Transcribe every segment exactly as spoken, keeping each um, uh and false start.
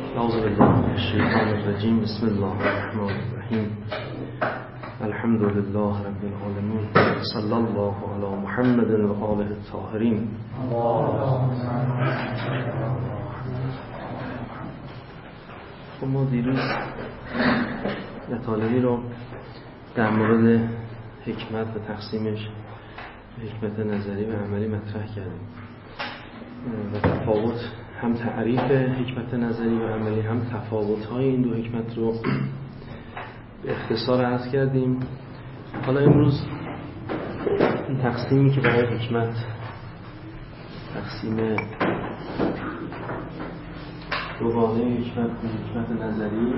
اعوذ بالله من الشیطان الرجیم. بسم الله الرحمن الرحیم. الحمد لله رب العالمین. صلی الله علی محمد و آله الطاهرین. ما دیروز مطالبی رو در مورد حکمت و تقسیمش حکمت نظری و عملی مطرح کردیم و تفاوت هم تعریف حکمت نظری و عملی هم تفاوت‌های این دو حکمت رو به اختصار عرض کردیم. حالا امروز این تقسیمی که برای حکمت تقسیم دوگانه حکمت به حکمت نظری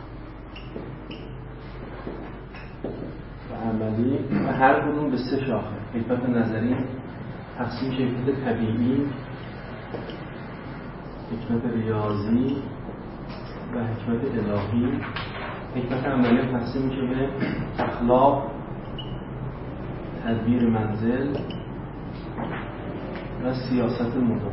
و عملی و هر کدوم به سه شاخه. حکمت نظری تقسیم میشه حکمت طبیعی، حکمت ریاضی و حکمت الهی. حکمت عملی تقسیم میشه به اخلاق، تدبیر منزل و سیاست مدام.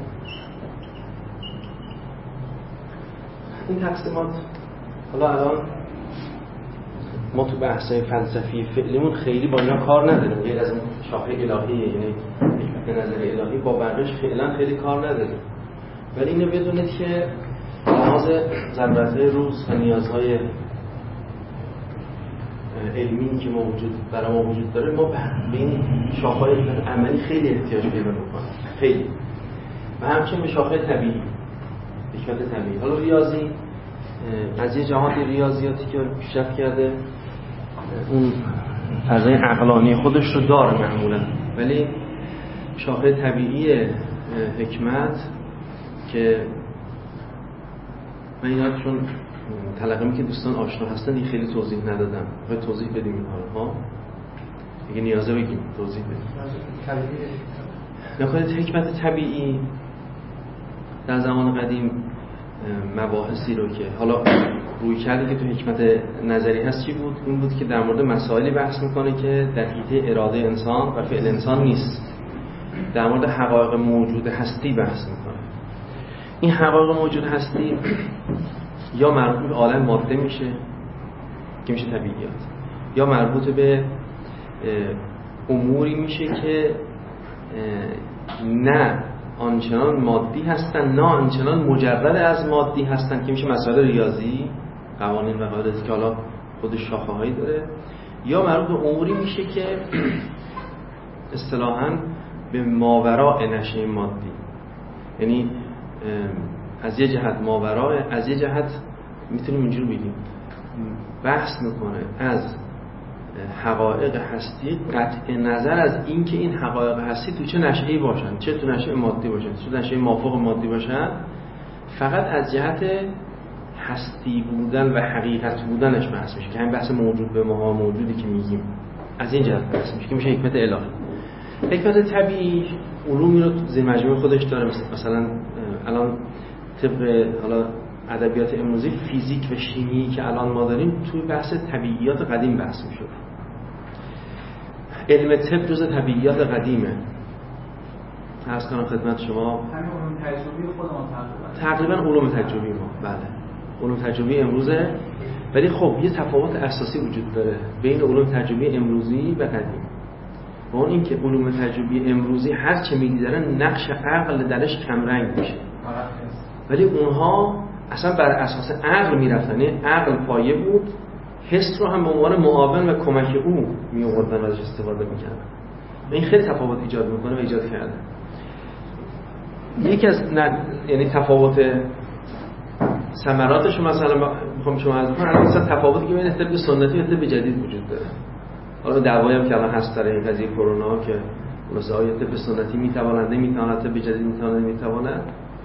این تقسیمات حالا الان ما تو بحث‌های فلسفی فعلیمون خیلی با اینا کار نداریم، غیر از شاخه الهی یعنی حکمت نظری الهی با بقیش فعلا خیلی کار نداریم. ولی اینو بدونید که لحاظ ضرورت‌های روز و نیازهای علمی که ما وجود برای ما وجود داره، ما به این شاخه‌های عملی خیلی احتیاج پیدا می‌کنیم، خیلی. و همچنین به شاخه طبیعی، حکمت طبیعی. حالا ریاضی از یه جهات ریاضیاتی که پیشرفت کرده اون فضای عقلانی خودش رو داره معمولا، ولی شاخه طبیعی حکمت که من اینا چون تلقیمی که دوستان آشنا هستن این خیلی توضیح ندادم، باید توضیح بدیم این ها اگه نیازه بگیم توضیح بدیم. نخواهید حکمت طبیعی در زمان قدیم مباحثی رو که حالا روی کرده که تو حکمت نظری هست چی بود؟ این بود که در مورد مسائلی بحث میکنه که در حیطه اراده انسان و فعل انسان نیست، در مورد حقایق موجود هستی بحث میکنه. این حقایق موجود هستی یا مربوط به عالم ماده میشه که میشه طبیعیات، یا مربوط به اموری میشه که نه آنچنان مادی هستن نه آنچنان مجرد از مادی هستن که میشه مسائل ریاضی، قوانین و قواعدی که حالا خودش شاخه هایی داره، یا مربوط به اموری میشه که اصطلاحاً به ماوراء نشأه مادی، یعنی از یه جهت ماوراء، از یه جهت میتونیم اینجور بگیم بحث میکنه از حقایق هستی قطع نظر از این که این حقایق هستی تو چه نشأه‌ای باشن، چه تو نشأه مادی باشن، چه نشأه مافوق مادی باشن، فقط از جهت هستی بودن و حقیقت بودنش بحث میشه که همین بحث موجود به ما موجودی که میگیم از این جهت بحث میشه که میشه حکمت الهی. حکمت طبیعی علومی رو زیر مجموعه خودش داره، مثلا الان طبق حالا ادبیات امروزی فیزیک و شیمی که الان ما داریم توی بحث طبیعیات قدیم بحث میشه. علم طب جزء طبیعیات قدیمه. عرض کنم خدمت شما همین علوم تجربی خودمون تقریبا تقریبا علوم تجربی ما، بله علوم تجربی امروزه. ولی خب یه تفاوت اساسی وجود داره بین علوم تجربی امروزی و قدیم. و اون این که علوم تجربی امروزی هر چه می‌گذرن نقش عقل درش کم رنگ میشه، ولی اونها اصلا بر اساس عقل میرفتن، یعنی عقل پایه بود، حس رو هم به عنوان معاون و کمک او می‌آوردن و ازش استفاده می‌کردن. این خیلی تفاوت ایجاد می‌کنه و ایجاد کرده. یکی از ن... یعنی تفاوت ثمراتش مثلا میخوام شما عرض کنم، مثلا تفاوتی که بین طب سنتی و طب جدید وجود داره. حالا دعوایی هم که الان هست در این قضیه کرونا که مثلا آیا طب سنتی میتواند نمیتواند، طب جدید میتواند نمیتواند.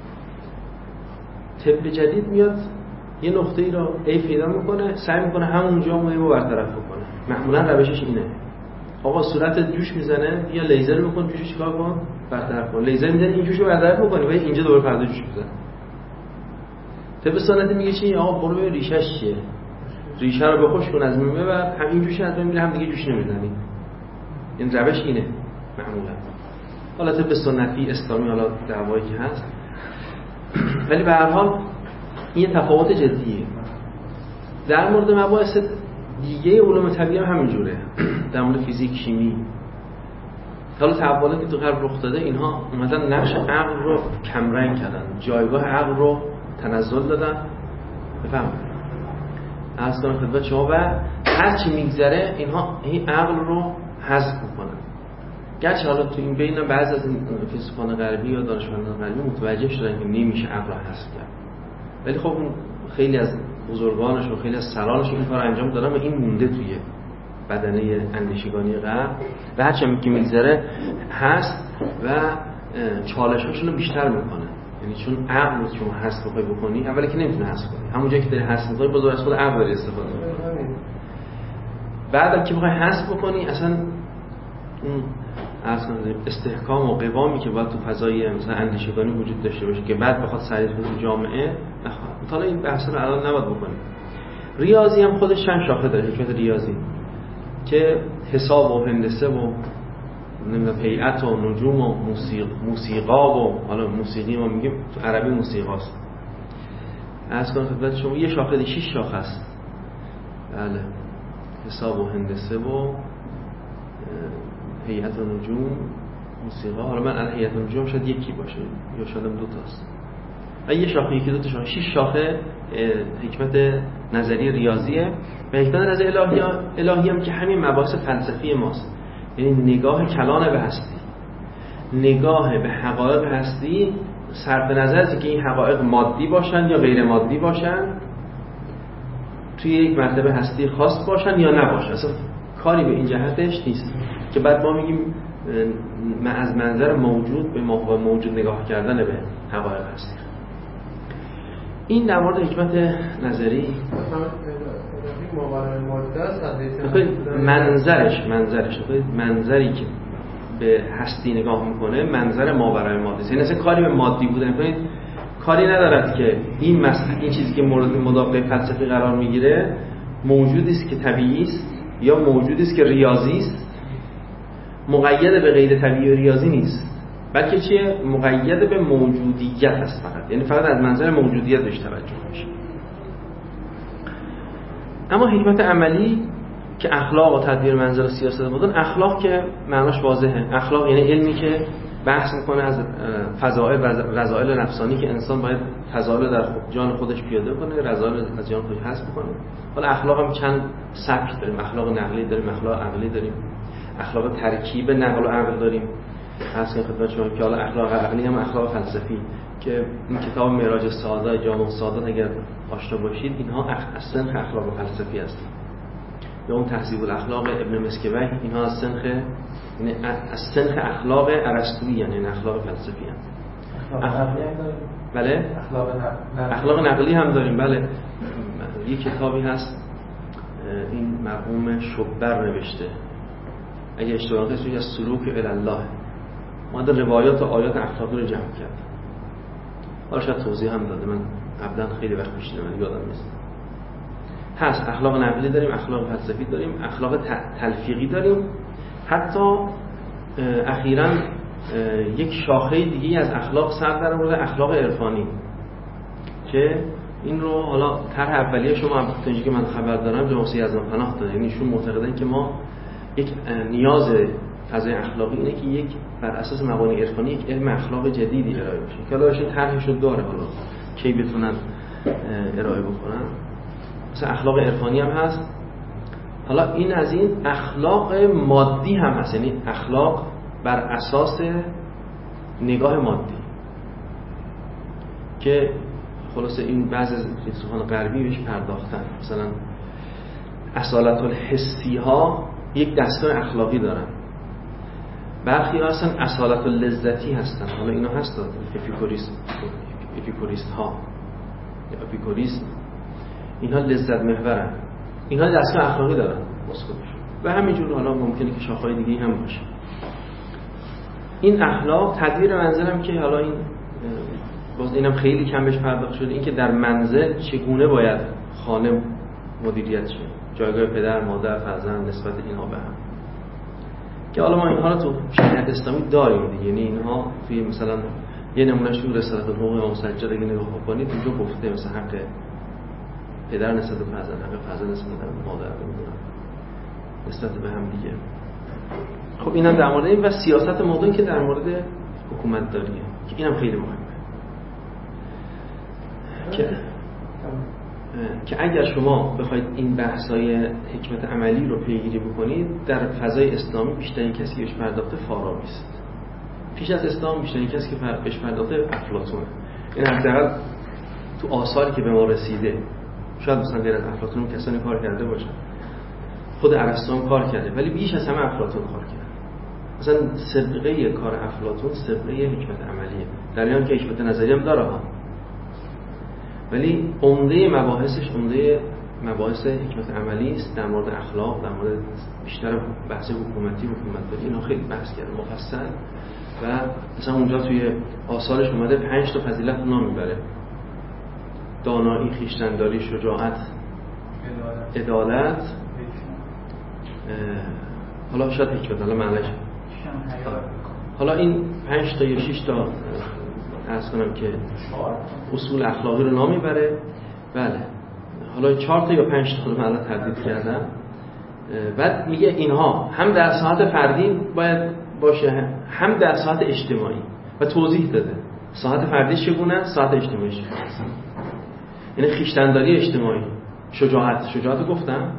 طب جدید میاد یه نقطه‌ای رو عیب پیدا میکنه، سعی میکنه همونجا اون عیبو برطرف بکنه. معمولا روشش اینه، آقا صورت جوش میزنه یا لیزر بکن جوشو چیکار کن برطرف کن، لیزر میزنه این جوشو برطرف میکنه ولی اینجا دوباره پرده جوش میزنه. طب سنتی میگه چی؟ آقا برو ببین ریشش چیه، ریشه رو بخوش کن از میمه و همین جوش از میره، هم دیگه جوش نمیزنی. این روش اینه معمولا. حالا طب سنتی اسلامی حالا دعوایی که هست، ولی به هر حال این یه تفاوت جدیه. در مورد مباحث دیگه علوم طبیعی هم همینجوره. در مورد فیزیک، شیمی، حالا تحولاتی که تو غرب رخ داده، اینها اومدن نقش عقل رو کمرنگ کردن، جایگاه عقل رو تنزل دادن. بفهم از کنم خدمت شما و هر چی میگذره اینها این عقل رو حذف میکنن. گرچه حالا تو این بین بعضی از فیلسوفان غربی یا دانشمندان غربی متوجه شدن که نمیشه عقل رو حذف کرد، ولی خب خیلی از بزرگانش و خیلی از سرانش این کار انجام دادن و این مونده توی بدنه اندیشگانی غرب و هر چی که میگذره هست و چالشاشون رو بیشتر میکنه. یعنی چون عقل رو شما حذف بخوای بکنی، اولی که نمیتونه حذف کنی، همون جایی که داری حذف می‌کنی باز از خود عقل داری استفاده می‌کنی. بعد که بخوای حذف بکنی اصلا اون اصلا استحکام و قوامی که باید تو فضای مثلا اندیشگانی وجود داشته باشه که بعد بخواد سریع تو جامعه نخواد. حالا این بحث رو الان نباید بکنیم. ریاضی هم خودش چند شاخه داره، حکمت ریاضی که حساب و هندسه و نمیدونم هیئت و نجوم و موسیقی موسیقا و حالا موسیقی ما میگیم تو عربی موسیقاست. از کنم خدمت شما یه شاخه دی شش شاخه است. بله، حساب و هندسه و هیئت و نجوم موسیقا. حالا من الان هیئت و نجوم شاید یکی باشه یا شاید هم دو تاست. یه شاخه یکی دو تا شاخه شش شاخه حکمت نظری ریاضیه و حکمت نظری الهی الهی هم که همین مباحث فلسفی ماست. یعنی نگاه کلان به هستی، نگاه به حقایق هستی صرف نظر از اینکه این حقایق مادی باشن یا غیر مادی باشن، توی یک مرتبه هستی خاص باشن یا نباشن، اصلا کاری به این جهتش نیست که بعد ما میگیم از منظر موجود به موجود نگاه کردن به حقایق هستی. این در مورد حکمت نظری منظرش منظرش منظری که به هستی نگاه میکنه منظر ماورای مادی است. یعنی اصلا کاری به مادی بودن کنید کاری ندارد که این مسئله این چیزی که مورد مداخله فلسفی قرار میگیره موجودی است که طبیعی است یا موجودی است که ریاضی است، مقید به غیر طبیعی و ریاضی نیست، بلکه چیه؟ مقید به موجودیت است فقط. یعنی فقط از منظر موجودیت بهش توجه میشه. اما حکمت عملی که اخلاق و تدبیر منزل و سیاست بودن، اخلاق که معناش واضحه. اخلاق یعنی علمی که بحث میکنه از فضائل و رذائل نفسانی که انسان باید فضائل در جان خودش پیاده کنه، رذائل از جان خودش حذف کنه. حالا اخلاق هم چند سبک داریم، اخلاق نقلی داریم، اخلاق عقلی داریم، اخلاق ترکیب نقل و عقل داریم. اصلا خدمت شما که حالا اخلاق عقلی هم اخلاق فلسفی که این کتاب معراج السعاده جامع السعاده اگر آشنا باشید اینها از سنخ اخلاق فلسفی هستند. یا اون تهذیب الاخلاق ابن مسکوی اینها از سنخ یعنی از سنخ اخلاق ارسطویی یعنی اخلاق فلسفی هستند. اخلاق نقلی هم داریم. بله؟ اخلاق نقلی. اخلاق نقلی هم داریم. بله. یک کتابی هست این مرحوم شبر نوشته. اگه اشتباه نکنم از سلوک الی الله. ما در روایات و آیات اخلاقی رو جمع کرد. حالا شاید توضیح هم داده، من قبلا خیلی وقت پیش دیدم یادم نیست. هست اخلاق نقلی داریم، اخلاق فلسفی داریم، اخلاق تلفیقی داریم. حتی اخیراً یک شاخه دیگه از اخلاق سر در آورده، اخلاق عرفانی که این رو حالا طرح اولیه شما تا اینجایی که من خبر دارم جناب یزدان پناه داده. یعنی ایشون معتقدن که ما یک نیاز فضای اخلاقی اینه که یک بر اساس مبانی عرفانی یک علم اخلاق جدیدی ارائه بشه که حالا ایشون طرحشو داره، حالا کی بتونن ارائه بکنن. مثلا اخلاق عرفانی هم هست. حالا این از این اخلاق مادی هم هست، یعنی اخلاق بر اساس نگاه مادی که خلاصه این بعضی از فیلسوفان غربی بهش پرداختن. مثلا اصالت الحسی ها یک دستگاه اخلاقی دارن، برخی ها هستن اصالت اللذتی هستن. حالا اینا هستن اپیکوریست اپیکوریست ها یا اپیکوریست، اینها لذت محورن، اینها دستگاه اخلاقی دارن و همینجور حالا ممکنه که شاخه‌های دیگه هم باشه. این اخلاق تدبیر منزل هم که حالا این باز اینم خیلی کم بهش پرداخته شده، این که در منزل چگونه باید خانه مدیریت شه، جایگاه پدر، مادر، فرزند، نسبت اینها به هم، که حالا ما اینها رو تو شریعت اسلامی داریم دیگه. یعنی اینها توی مثلا یه نمونهش تو رسالت الحقوق امام سجاد اگه نگاه کنید اونجا گفته مثلا حق پدر نسبت به فرزند، حق فرزند نسبت به مادر، نمیدونم نسبت به هم دیگه. خب اینم در مورد این و سیاست مدن که در مورد حکومت داریه که اینم خیلی مهمه که که اگر شما بخواید این بحث‌های حکمت عملی رو پیگیری بکنید در فضای اسلامی بیشترین کسی که بهش پرداخته فارابی است. پیش از اسلام بیشترین کسی که بهش پرداخته افلاطونه. این حداقل تو آثاری که به ما رسیده، شاید مثلا غیر از افلاطون کسانی کار کرده باشن، خود ارسطو هم کار کرده، ولی بیش از همه افلاطون کار کرده. مثلا سابقه کار افلاطون سابقه حکمت عملیه، در حالی که حکمت نظری هم داره ها، ولی عمده مباحثش عمده مباحث حکمت عملی است، در مورد اخلاق، در مورد بیشتر بحث حکومتی، حکومتداری، اینا خیلی بحث کرده مفصل. و مثلا اونجا توی آثارش اومده پنج تا فضیلت نام میبره: دانایی، خویشتن‌داری، شجاعت، عدالت، حالا شاید حکمت، حالا معنیش حالا این پنج تا یا شش تا عرض کنم که اصول اخلاقی رو نام میبره. بله حالا چهار تا یا پنج تا رو من تردید کردم. بعد میگه اینها هم در ساحت فردی باید باشه، هم در ساحت اجتماعی، و توضیح داده ساحت فردی چگونه، ساحت اجتماعی چگونه. یعنی خویشتن‌داری اجتماعی، شجاعت، شجاعت گفتم،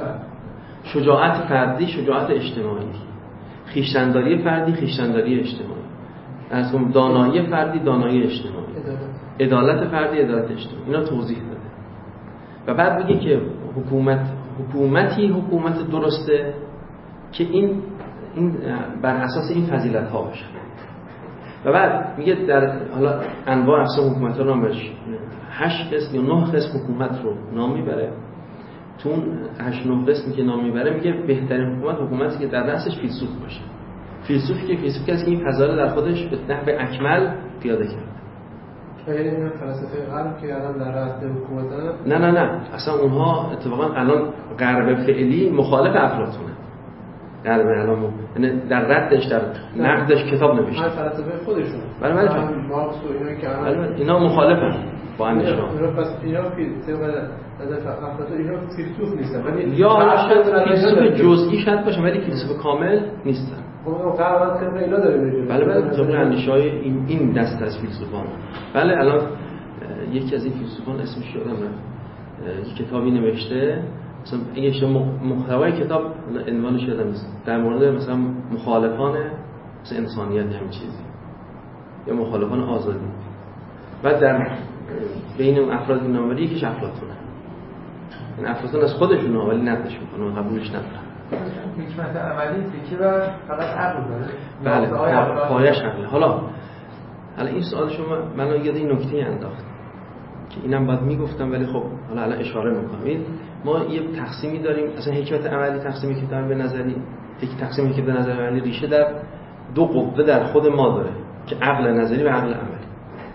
شجاعت فردی، شجاعت اجتماعی، خویشتن‌داری فردی، خویشتن‌داری اجتماعی، از اون دانایی فردی، دانایی اجتماعی، عدالت فردی، عدالت اجتماعی. اینا توضیح داده. و بعد میگه که حکومت حکومتی حکومت درسته که این این بر اساس این فضیلت ها باشه. و بعد میگه در حالا انواع اقسام حکومت ها نام برش هشت قسم یا نه قسم حکومت رو نام میبره. تو اون هشت نه قسمی که نام میبره میگه بهترین حکومت حکومتی که در رأسش فیلسوف باشه. فیلسوفی که فیلسوف کسی که این فضایل در خودش به نحو اکمل پیاده کرده. یعنی این فلسفه غرب که الان در رأس حکومت هست؟ نه نه نه اصلا اونها اتفاقا الان غرب فعلی مخالف افلاطونه. غرب الان یعنی در ردش، در نقدش کتاب نوشته. هر فلسفه خودشون. بله بله. مارکس و اینا که الان اینا مخالفن با اندیشه. اینا پس اینا فیلسوف نظر افلاطون اینا فیلسوف نیستن، ولی یا شاید فیلسوف جزئی شاید باشن ولی فیلسوف کامل نیستن. اون قرارات طبق اینا داره میره. بله بله طبق اندیشه‌های این این دست از فیلسوفان. بله الان یکی از این فیلسوفان اسمش یادم رفت، یک کتابی نوشته مثلا این محتوای کتاب عنوانش یادم نیست، در مورد مثلا مخالفان مثلا انسانیت همین چیزی یا مخالفان آزادی. بعد در بین اون افراد که نامبری یکیش افلاطونه. این افلاطون از خودشونه ولی نقدش میکنه و قبولش نداره. حکمت عملی تکیه بر فقط عقل داره. بله پایش عقله. حالا حالا این سوال شما من یاد این نکته انداخت که اینم باید میگفتم ولی خب حالا الان اشاره میکنم. ما یه تقسیمی داریم، اصلا حکمت عملی تقسیمی که داریم به نظری، یک تقسیمی که به نظر عملی ریشه در دو قوه در خود ما داره که عقل نظری و عقل عملی،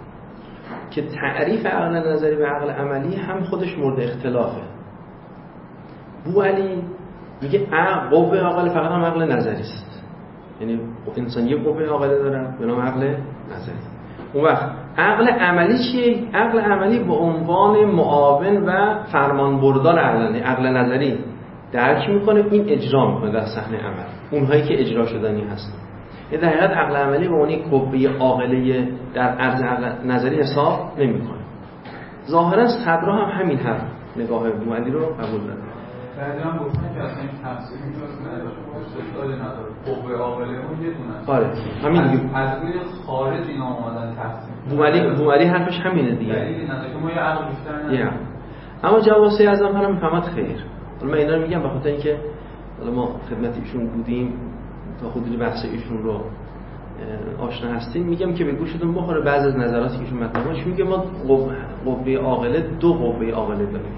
که تعریف عقل نظری و عقل عملی هم خودش مورد اختلافه. بوعلی میگه قوه عاقل فقط هم عقل نظری است، یعنی انسان یه قوه عاقله داره به نام عقل نظری. اون وقت عقل عملی چیه؟ عقل عملی به عنوان معاون و فرمانبردار عقل عقل نظری درک میکنه، این اجرا میکنه در صحنه عمل اونهایی که اجرا شدنی هست. در حقیقت عقل عملی به عنوان یک قوه عاقله در عرض عقل نظری حساب نمیکنه. ظاهرا صدرا هم همین حرف نگاه بوعلی رو قبول داره. بعد هم گفتن که اصلا این تفسیری رو نداره، استفاده نداره، قوه عاقله اون یه دونه است. آره همین دیگه. از روی خارج اینا اومدن تفسیر. بوعلی بوعلی حرفش همینه دیگه. دلیلی نداره که ما یه عقل بیشتر نداریم. اما جواب سه از آنها رو میفهمد خیر. حالا من اینا رو میگم به خاطر اینکه حالا ما خدمت ایشون بودیم تا خودی بحث ایشون رو آشنا هستیم، میگم که به گوشتون بخوره بعضی از نظراتی که ایشون مطرح کنه. میگه ما قوه عاقله دو قوه عاقله داریم،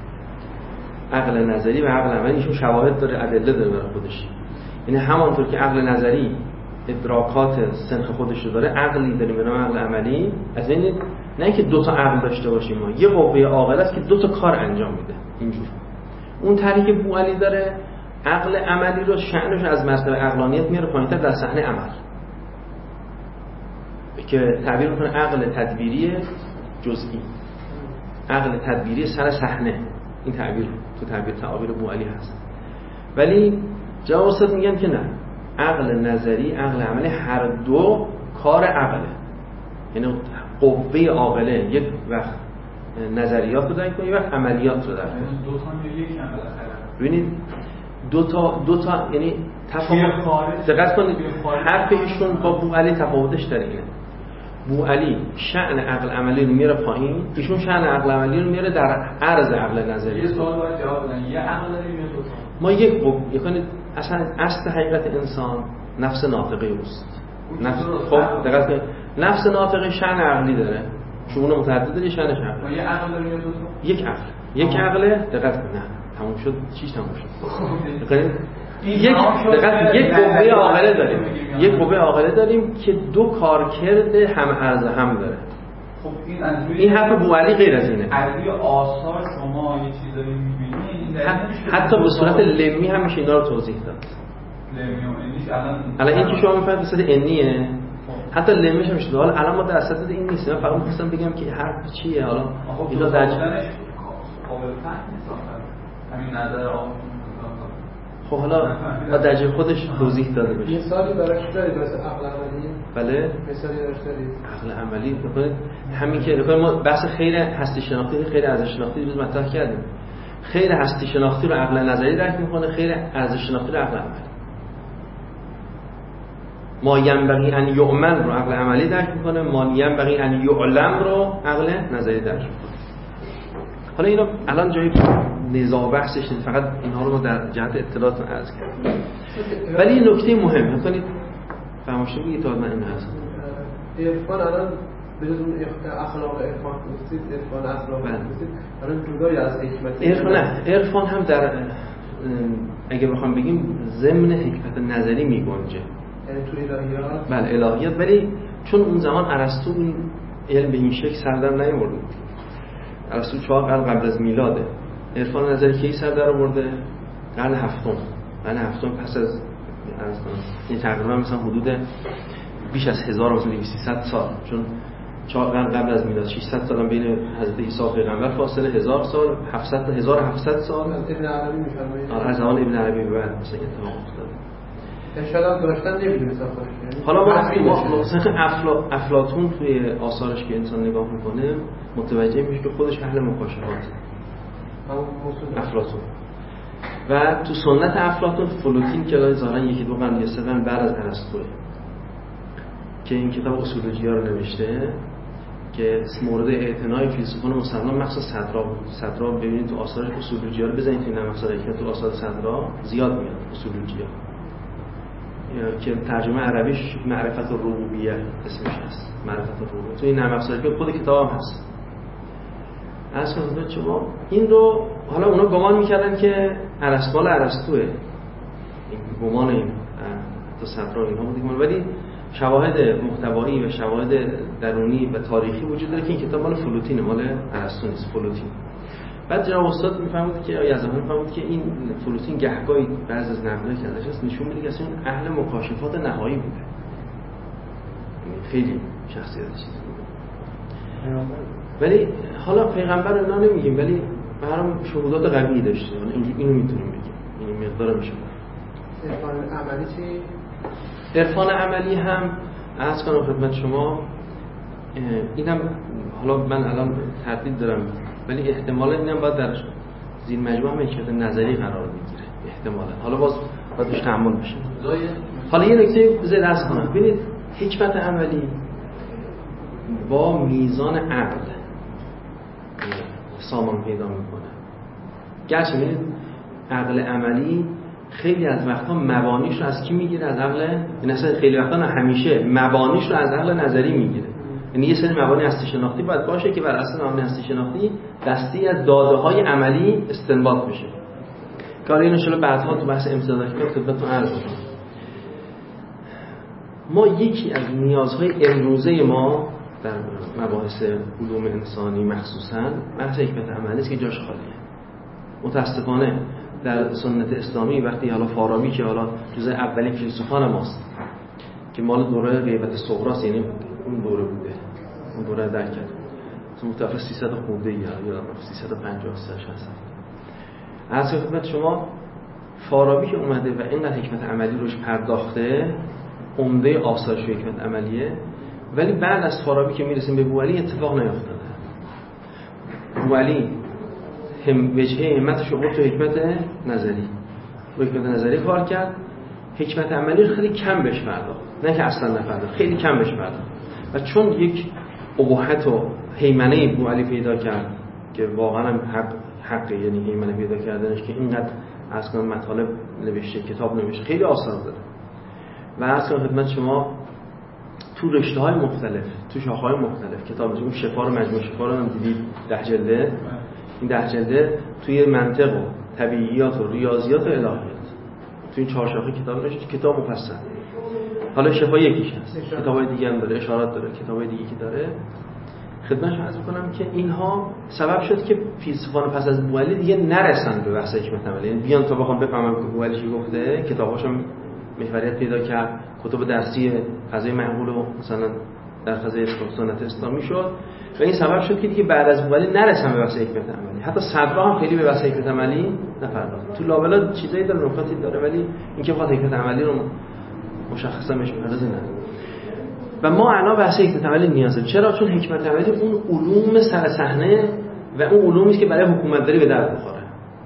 عقل نظری و عقل عملی. ایشون شواهد داره، ادله داره برای خودش. یعنی همانطور که عقل نظری ادراکات سنخ خودش رو داره، عقلی داریم به نام عقل عملی. از این نه اینکه دو تا عقل داشته باشیم، ما یه قوه عاقله است که دو تا کار انجام میده. اینجور اون طریقی که بوعلی داره عقل عملی رو شأنش از مرتبه عقلانیت میاره پایین‌تر در صحنه عمل. که تعبیر میکنه عقل تدبیری جزئی، عقل تدبیری سر صحنه. این تعبیر تو تعبیر تعابیر بوعلی هست. ولی جواب استاد میگن که نه، عقل نظری عقل عملی هر دو کار عقله. یعنی قوه عاقله یک وقت نظریات رو درک کنه، یک وقت عملیات رو درک کنه. دو تا یا یک هم بالاخره. ببینید دو تا دو تا یعنی تفاوت. دقت کنید حرف ایشون با بوعلی تفاوتش در اینه. بوعلی شأن عقل عملی رو میاره پایین، ایشون شأن عقل عملی رو میاره در عرض عقل نظری. یه سوال باید جواب بدن، یه عقل داریم یا دو تا؟ ما یک بو یعنی اصلا اصل حقیقت انسان نفس ناطقه اوست. نفس خب دقت کنید نفس ناطقه شأن عقلی داره. شما متعدد داری شأنش عقلی. ما یه عقل داریم یا دو تا؟ یک عقل. یک عقله. دقت کنید نه تموم شد. چیش تموم شد. دقیقاً یک دقت یک قوه عاقله داریم. یک قوه عاقله داریم که دو کارکرد هم عرض هم داره. خب این از روی این حرف بوعلی غیر از اینه. از روی آثار شما یه چیزایی می‌بینید. حتی به صورت لمی هم میشه اینا رو توضیح داد. لمی و انیش الان الان این که شما می‌فهمید به صورت انیه. حتی لمیش هم میشه. حالا الان ما در اساس این نیست. من فقط می‌خواستم بگم که حرف چیه. حالا اینا در قابل فهم نیست. همین نظر آقا. خب حالا با درجه خودش توضیح داده بشه. مثالی براش دارید واسه عقل عملی؟ بله. مثالی براش دارید؟ عقل عملی بکنید همین که بکنید ما بحث خیر هستی شناختی خیر ارزش شناختی روز مطرح کردیم. خیر هستی شناختی رو عقل نظری درک میکنه، خیر ارزش شناختی رو عقل عملی. ما ینبغی ان یؤمن رو عقل عملی درک میکنه، ما ینبغی ان یعلم رو عقل نظری درک میکنه. حالا اینا الان جایی نزاع بحثش نیست، فقط اینها رو ما در جهت اطلاعاتون عرض کردیم. ولی این نکته مهم می‌کنید فرمایشی بگید تا من این هست. عرفان الان بدون اون اخلاق عرفان گفتید، عرفان اخلاق گفتید، الان جدای از حکمت عرفان نه، عرفان هم در اگه بخوام بگیم ضمن حکمت نظری میگنجه. یعنی تو الهیات؟ بله الهیات، ولی چون اون زمان ارسطو این علم به این شکل سردر نیاورده. ارسطو چهار قرن قبل از میلاده. عرفان نظری کی سر در آورده؟ قرن هفتم. قرن هفتم پس از عرض کنم این تقریبا مثلا حدود بیش از هزار مثلا دویست سال، چون چهار قرن قبل از میلاد ششصد سال هم بین حضرت عیسی و پیغمبر فاصله هزار سال، هفتصد تا هزار و هفتصد سال از ابن عربی میفرمایید. آره از زمان ابن عربی به بعد مثلا اتفاق افتاده. ارشاد داشتن نمیدونید خودش. حالا ما مثلا افلا افلاطون توی آثارش که انسان نگاه میکنه متوجه میشه که خودش اهل مکاشفات افلاطون و تو سنت افلاطون فلوتین که ظاهرا یکی دو قرن یا سه قرن بعد از ارسطو که این کتاب اصولوژیا رو نوشته که مورد اعتنای فیلسوفان مسلمان مخصوص صدرا بود. صدرا ببینید تو آثار اصولوژیا رو بزنید تو نماز که تو آثار صدرا زیاد میاد اصولوژیا که ترجمه عربیش معرفت الربوبیه اسمش هست. معرفت الربوبیه تو این نرم افزاری که خود کتاب هم هست. از خدمت شما این رو حالا اونا گمان میکردن که ارسطو ارسطوئه، این گمان این تا صدرا اینها بود، ولی شواهد محتوایی و شواهد درونی و تاریخی وجود داره که این کتاب مال فلوتینه، مال ارسطو نیست، فلوتین. بعد جناب استاد میفهمید که یا زمان میفهمید که این فلوتین گهگاهی بعضی از نقلایی که ازش هست نشون میده که اصلا اهل مکاشفات نهایی بوده. یعنی خیلی شخصیت چیزی بوده. ولی حالا پیغمبر رو اینا نمیگیم، ولی برام شهودات قوی داشته. حالا اینو میتونیم بگیم. این مقدار میشه. عرفان عملی چی؟ عرفان عملی هم عرض کنم خدمت شما اینم حالا من الان تردید دارم ولی احتمالا اینم باید در زیر مجموعه هم حکمت نظری قرار بگیره احتمالا. حالا باز باید بهش تحمل بشه. حالا یه نکته بذارید عرض کنم. ببینید حکمت عملی با میزان عقل سامان پیدا میکنه. گرچه ببینید عقل عملی خیلی از وقتا مبانیش رو از کی میگیره؟ از عقل، یعنی اصلا خیلی وقتا نه همیشه مبانیش رو از عقل نظری میگیره. یعنی یه سری مبانی هستی شناختی باید باشه که بر اساس مبانی هستی شناختی دستی از داده‌های عملی استنباط بشه. کار اینو شلو بعدها تو بحث امتداد حکمت خدمتتون عرض کنم. ما یکی از نیازهای امروزه ما در مباحث علوم انسانی مخصوصاً بحث حکمت عملی است که جاش خالیه. متاسفانه در سنت اسلامی وقتی حالا فارابی که حالا جزء اولین فیلسوفان ماست که مال دوره غیبت صغرا، یعنی اون دوره بوده، اون دوره درک کرد. مثلا متوفی سیصد خورده یا یا سیصد و پنجاه شصت. از خدمت شما فارابی که اومده و اینقدر حکمت عملی روش پرداخته، عمده آثارش حکمت عملیه، ولی بعد از فارابی که میرسیم به بوعلی اتفاق نیفتاده. بوعلی هم وجهه همتش رو تو حکمت نظری، تو حکمت نظری کار کرد، حکمت عملی رو خیلی کم بهش پرداخت، نه که اصلا نپرداخت، خیلی کم بهش پرداخت. و چون یک اباحت و هیمنه بوعلی پیدا کرد که واقعا هم حق حق یعنی هیمنه پیدا کردنش که اینقدر از کنم مطالب نوشته، کتاب نوشته، خیلی آثار داره. و از کنم خدمت شما تو رشته‌های مختلف، تو شاخه‌های مختلف کتاب نوشته. اون شفا رو مجموع شفا رو هم دیدید ده جلده. این ده جلده توی منطق و طبیعیات و ریاضیات و الهیات توی این چهار شاخه کتاب نوشته، کتاب مفصل. حالا شفا یکیش هست، کتاب‌های دیگه هم داره، اشارات داره، کتاب‌های دیگه که داره. خدمتشون عرض می‌کنم که اینها سبب شد که فیلسوفان پس از بوعلی دیگه نرسن به بحث حکمت عملی، یعنی بیان تا بخوام بفهمم که بوعلی چی گفته، کتاباش هم محوریت پیدا کرد، کتب درسی فضای معقول و مثلا در فضای سنت اسلامی شد و این سبب شد که دیگه بعد از بوعلی نرسن به بحث حکمت عملی. حتی صدرا هم خیلی به بحث حکمت عملی نپرداخت. تو لابلا چیزایی داره، نکاتی داره، ولی اینکه بخواد حکمت عملی رو مشخصا بهش بپردازه نه. و ما الان بحث حکمت عملی نیاز داریم. چرا؟ چون حکمت عملی اون علوم سر صحنه و اون علومی است که برای حکومتداری به درد بخوره.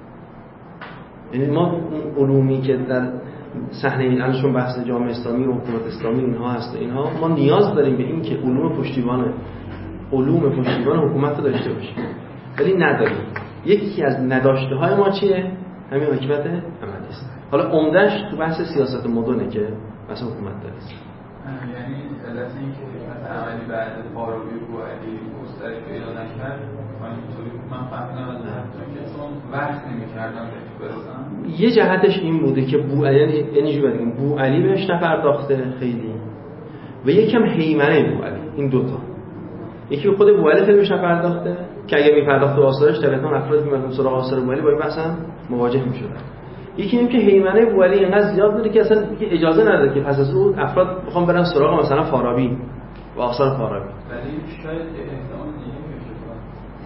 یعنی ما اون علومی که در صحنه الانشون بحث جامعه اسلامی و حکومت اسلامی اینها هست، اینها ما نیاز داریم به این که علوم پشتیبان علوم پشتیبان حکومت رو داشته باشیم، ولی نداریم. یکی از نداشته های ما چیه؟ همین حکمت عملی است. حالا عمده‌اش تو بحث سیاست مدرنه که بحث حکومتداری است. یعنی علت این که حکمت عملی بعد فارابی و بوعلی گسترش پیدا نکرد، اینطوری من فهمیدم از حرفتون که چون وقت نمی‌کردن بهش برسن. یه جهتش این بوده که بوعلی یعنی چی بگیم بوعلی بهش نپرداخته خیلی و یکم هیمنه بوعلی، این دوتا. یکی به خود بوعلی خیلی بهش نپرداخته که اگه می‌پرداخت به آثارش طبعاً افراد می‌مدن سراغ آثار بوعلی با این بحث هم مواجه می‌شدن. یکی این که هیمنه بوعلی اینقدر زیاد داره که اصلا دیگه اجازه نداره که پس از اون افراد بخوام برن سراغ مثلا فارابی و آثار فارابی. ولی شاید احتمال دیگه بشه.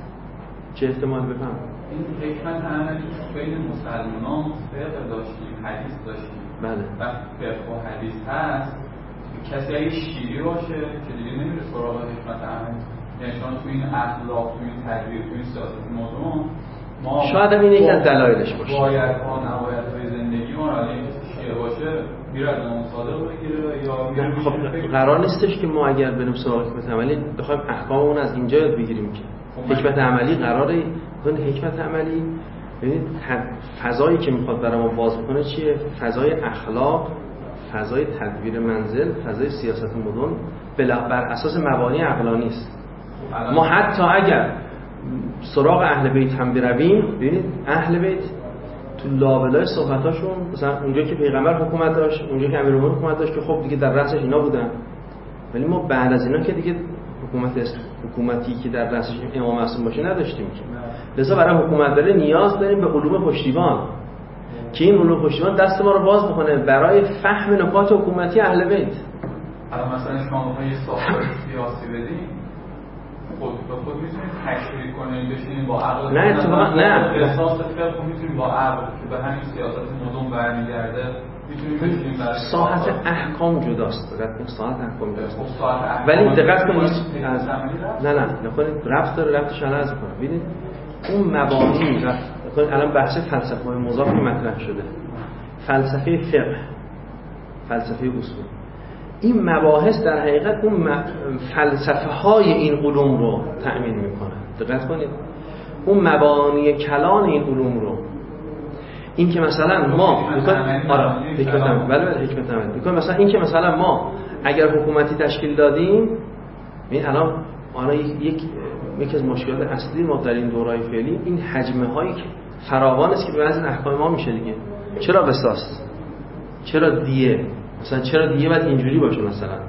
چه احتمال بفهم؟ این حکمت عملی بین مسلمانان فقه داشتیم، حدیث داشتیم. بله. وقتی فقه و حدیث هست، کسی اگه شیری باشه که دیگه نمیره سراغ حکمت عملی. یعنی چون تو این اخلاق، تو این تدبیر، تو این سیاست مدرن ما شاید هم این یکی از دلایلش باشه. باید ها نبایدهای زندگی ما را این شیعه باشه میره از امام صادق بگیره یا میره. خب قرار نیستش که ما اگر بریم سراغ حکمت عملی بخوایم احکام اون از اینجا یاد بگیریم که حکمت عملی قراره اون حکمت عملی ببینید فضایی که میخواد برای ما باز بکنه چیه؟ فضای اخلاق، فضای تدبیر منزل، فضای سیاست مدرن بر اساس مبانی عقلانی است. ما حتی اگر سراغ اهل بیت هم برویم، ببینید اهل بیت تو لابلای صحبتاشون مثلا اونجا که پیغمبر حکومت داشت، اونجا که امیرالمومنین حکومت داشت که خب دیگه در رأسش اینا بودن، ولی ما بعد از اینا که دیگه حکومت حکومتی که در رأسش امام معصوم باشه نداشتیم که. لذا برای حکومتداری نیاز داریم به علوم پشتیبان که این علوم پشتیبان دست ما رو باز بکنه برای فهم نکات حکومتی اهل بیت. الان مثلا شما بخواید ساختار سیاسی بدین خود به خود میتونید تشریح کنید بشینید با عقل نه اتفاقا نه احساس فقه میتونید با عقل که به همین سیاست مدرن برمیگرده میتونید بشینید برای ساحت احکام جداست. دقت کنید ساحت احکام جداست. ولی دقت کنید از نه نه نکنید ربط داره، ربطش الان از میکنم. ببینید اون مبانی ربط کنید. الان بحث فلسفه مضاف مطرح شده، فلسفه فقه، فلسفه اصول، این مباحث در حقیقت اون فلسفه های این علوم رو تأمین میکنه. دقت کنید اون مبانی کلان این علوم رو، این که مثلا ما میکنیم آره حکمت عملی بله بله حکمت عملی میکنیم مثلا این که مثلا ما اگر حکومتی تشکیل دادیم، این الان الان یک یکی از مشکلات اصلی ما در این دوره‌های فعلی این حجمه هایی که فراوان است که به وزن احکام ما میشه دیگه. چرا قصاص؟ چرا دیه؟ مثلا چرا دیگه باید اینجوری باشه، مثلا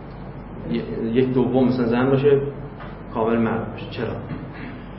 یک دوم مثلا زن باشه کامل مرد باشه؟ چرا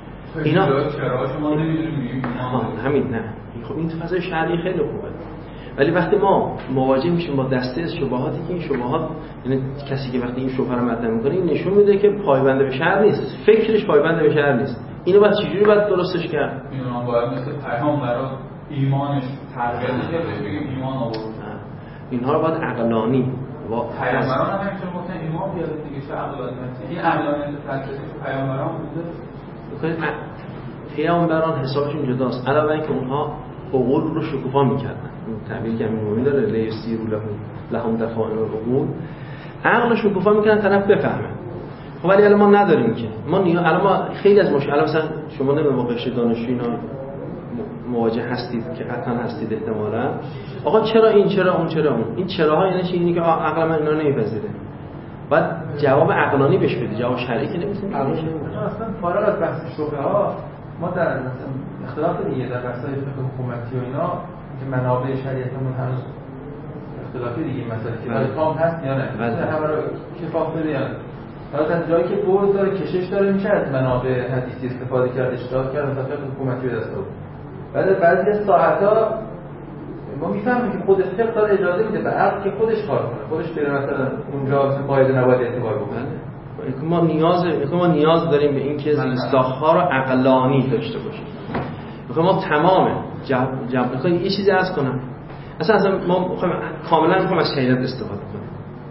اینا چرا شما نمیدونید؟ همین نه خب این تو فضای شرعی خیلی خوبه، ولی وقتی ما مواجه میشیم با دسته از شبهاتی که این شبهات، یعنی کسی که وقتی این شبهه رو مطرح میکنه این نشون میده که پایبند به شرع نیست، فکرش پایبند به شرع نیست. اینو بعد چجوری باید درستش کرد؟ اینا باید مثل پیام برای ایمانش تربیت کرد بگیم ایمان آورد. اینها رو باید عقلانی با پیامبران هم همینطور گفتن ایمان بیاد دیگه، چه عقلانیت این عقلانیت فلسفی پیامبران بوده. بکنید پیامبران حسابشون جداست، علاوه اینکه اونها عقول رو شکوفا میکردن، این تعبیری که همین داره لیسیرو لهم لهم دفائن العقول، عقل رو شکوفا میکنن طرف بفهمه. خب ولی الان ما نداریم که ما نیا... الان ما خیلی از مشکل، مثلا شما نمیدونم با قشر دانشجویی اینا مواجه هستید که قطعا هستید احتمالاً، آقا چرا این، چرا اون، چرا اون، این چراها یعنی چی؟ اینی که عقل من اینا نمیپذیره. بعد جواب عقلانی بهش بدی، جواب شرعی که نمیتونی بدی. اصلا فارغ از بحث شبهه‌ها، ما در مثلا اختلاف دیگه در بحث‌های فقه حکومتی و اینا که منابع شریعتمون هنوز اختلافی دیگه، مثلا که کام هست یا نه، مثلا همه رو شفاف بده یا نه. حالا از جایی که برد داره، کشش داره، میشه از منابع حدیثی استفاده کرد، اجتهاد کرد، مثلا فقه حکومتی به دست آورد. بعد بعضی از ساعت‌ها ما میفهمیم که خود فقه داره اجازه میده به عقل که خودش کار کنه، خودش بره مثلا اونجا مثلا قاعده نباید اعتبار بکنه. ما نیاز ما نیاز داریم به این که زیستاخ‌ها رو عقلانی داشته باشیم. میخوام ما تمام جمع میخوام یه چیزی عرض کنم. اصلا اصلا ما میخوام کاملا میخوام از شریعت استفاده کنیم.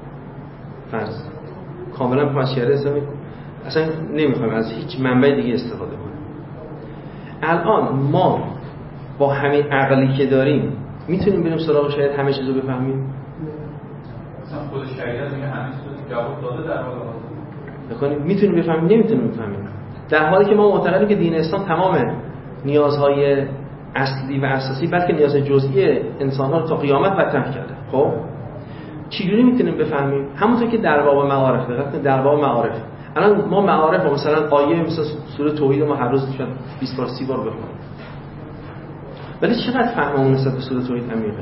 فرض کاملا میخوام از شریعت استفاده کنیم. اصلا نمیخوام از هیچ منبع دیگه استفاده کنیم. الان ما با همین عقلی که داریم میتونیم بریم سراغ شریعت همه چیزو بفهمیم؟ اصلا خود شریعت میگه همه چیزو جواب داده در حال حاضر. بخونیم میتونیم بفهمیم، نمیتونیم بفهمیم. در حالی که ما معتقدیم که دین اسلام تمام نیازهای اصلی و اساسی بلکه نیاز جزئی انسان‌ها رو تا قیامت مطرح کرده. خب چجوری میتونیم بفهمیم؟ همونطور که در باب معارف، دقت کنید در باب معارف الان ما معارف مثلا آیه مثل سوره توحید ما هر روز شاید بیست بار سی بار بخونیم، ولی چقدر فهممون نسبت به سوره توحید عمیقه؟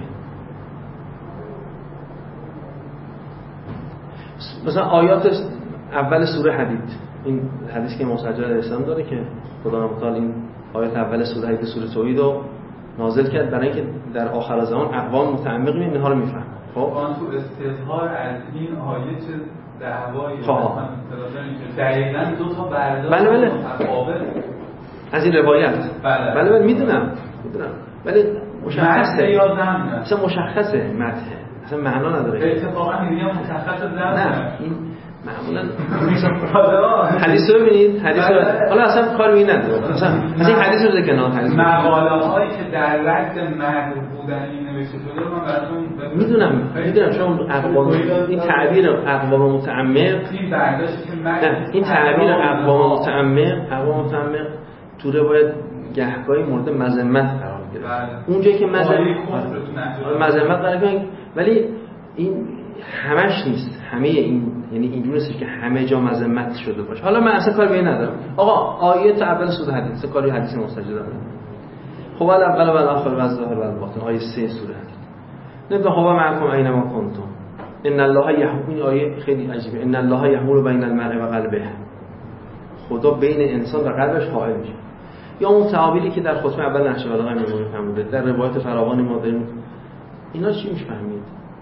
مثلا آیات اول سوره حدید، این حدیث که مسجل اسلام داره که خدا متعال این آیات اول سوره حدید سوره توحید رو نازل کرد برای اینکه در آخر زمان اقوام متعمق اینها رو میفهمن. خب آن تو استظهار از این آیه چه دعوایی مثلا دقیقاً دو تا برداشت بله بله متفاوت از این روایت بله بله, بله میدونم میدونم ولی مشخصه یا ضمن مثلا مشخصه متن اصلا معنا نداره. اتفاقا میگم مشخصه ضمن نه این معمولا حدیث رو ببینید، حدیث رو حالا اصلا کار می نداره، مثلا از این حدیث رو بذار کنار. حدیث مقاله هایی که در رد متن بودن این نوشته شده رو من براتون میدونم میدونم چون اقوام این تعبیر اقوام متعمق این برداشتی که من این تعبیر اقوام متعمق اقوام متعمق تو روایت گهگاهی مورد مذمت قرار گرفت. اونجایی که مذمت مذمت قرار گرفت، ولی این همش نیست، همه این یعنی اینجوری نیست که همه جا مذمت شده باشه. حالا من اصلا کار به این ندارم. آقا آیه اول سوره حدیث کاری حدیث مستجد داره. خب اول و الاخر و الظاهر و الباطن آیه سه سوره حدیث. نبدا هو معكم اينما كنتم ان الله يحول. آیه خیلی عجیبه. ان الله يحول بین المرء و قلبه. خدا بین انسان و قلبش حائل میشه. یا اون تعابیری که در خطبه اول نهج البلاغه میگه فرموده در روایت فراوانی ما داریم. اینا چی میشه فهمید؟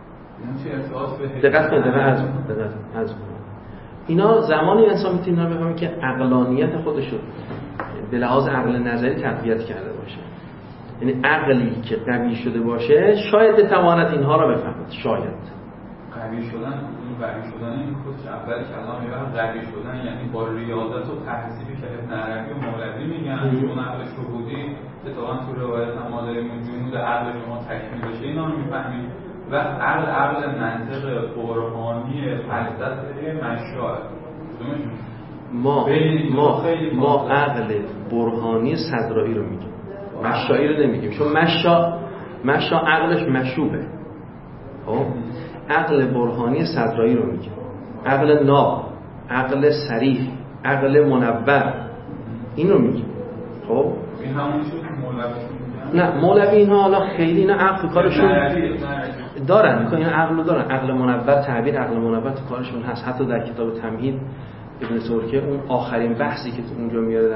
دقت کنید، دقت از اینا زمانی انسان میتونه بفهمه که عقلانیت خودش رو به لحاظ عقل نظری تقویت کرده باشه. یعنی عقلی که قوی شده باشه شاید بتواند اینها رو بفهمد. شاید قوی شدن، اون قوی شدن این خودش اول کلام میگه قوی شدن یعنی با ریاضت و تحصیلی که ابن عربی و مولوی میگن چون عقل شهودی اتفاقا تو روایت هم ما داریم جنود عقل شما تکمیل بشه اینا رو میفهمیم. و عقل عقل منطق برهانی فلسفه مشاعر ما ما ما عقل برهانی صدرایی رو میگیم، مشاعری رو نمیگیم، چون مشا مشا عقلش مشوبه. خب عقل برهانی صدرایی رو میگیم، عقل ناب، عقل صریح، عقل منور، این رو میگیم. خب این همون چیزی که مولوی نه مولوی اینها حالا خیلی اینا عقل کارشون دارن، میگن این عقل رو دارن. عقل منور، تعبیر عقل منور تو کارشون هست. حتی در کتاب تمهید ابن ترکیه اون آخرین بحثی که تو اونجا میاره در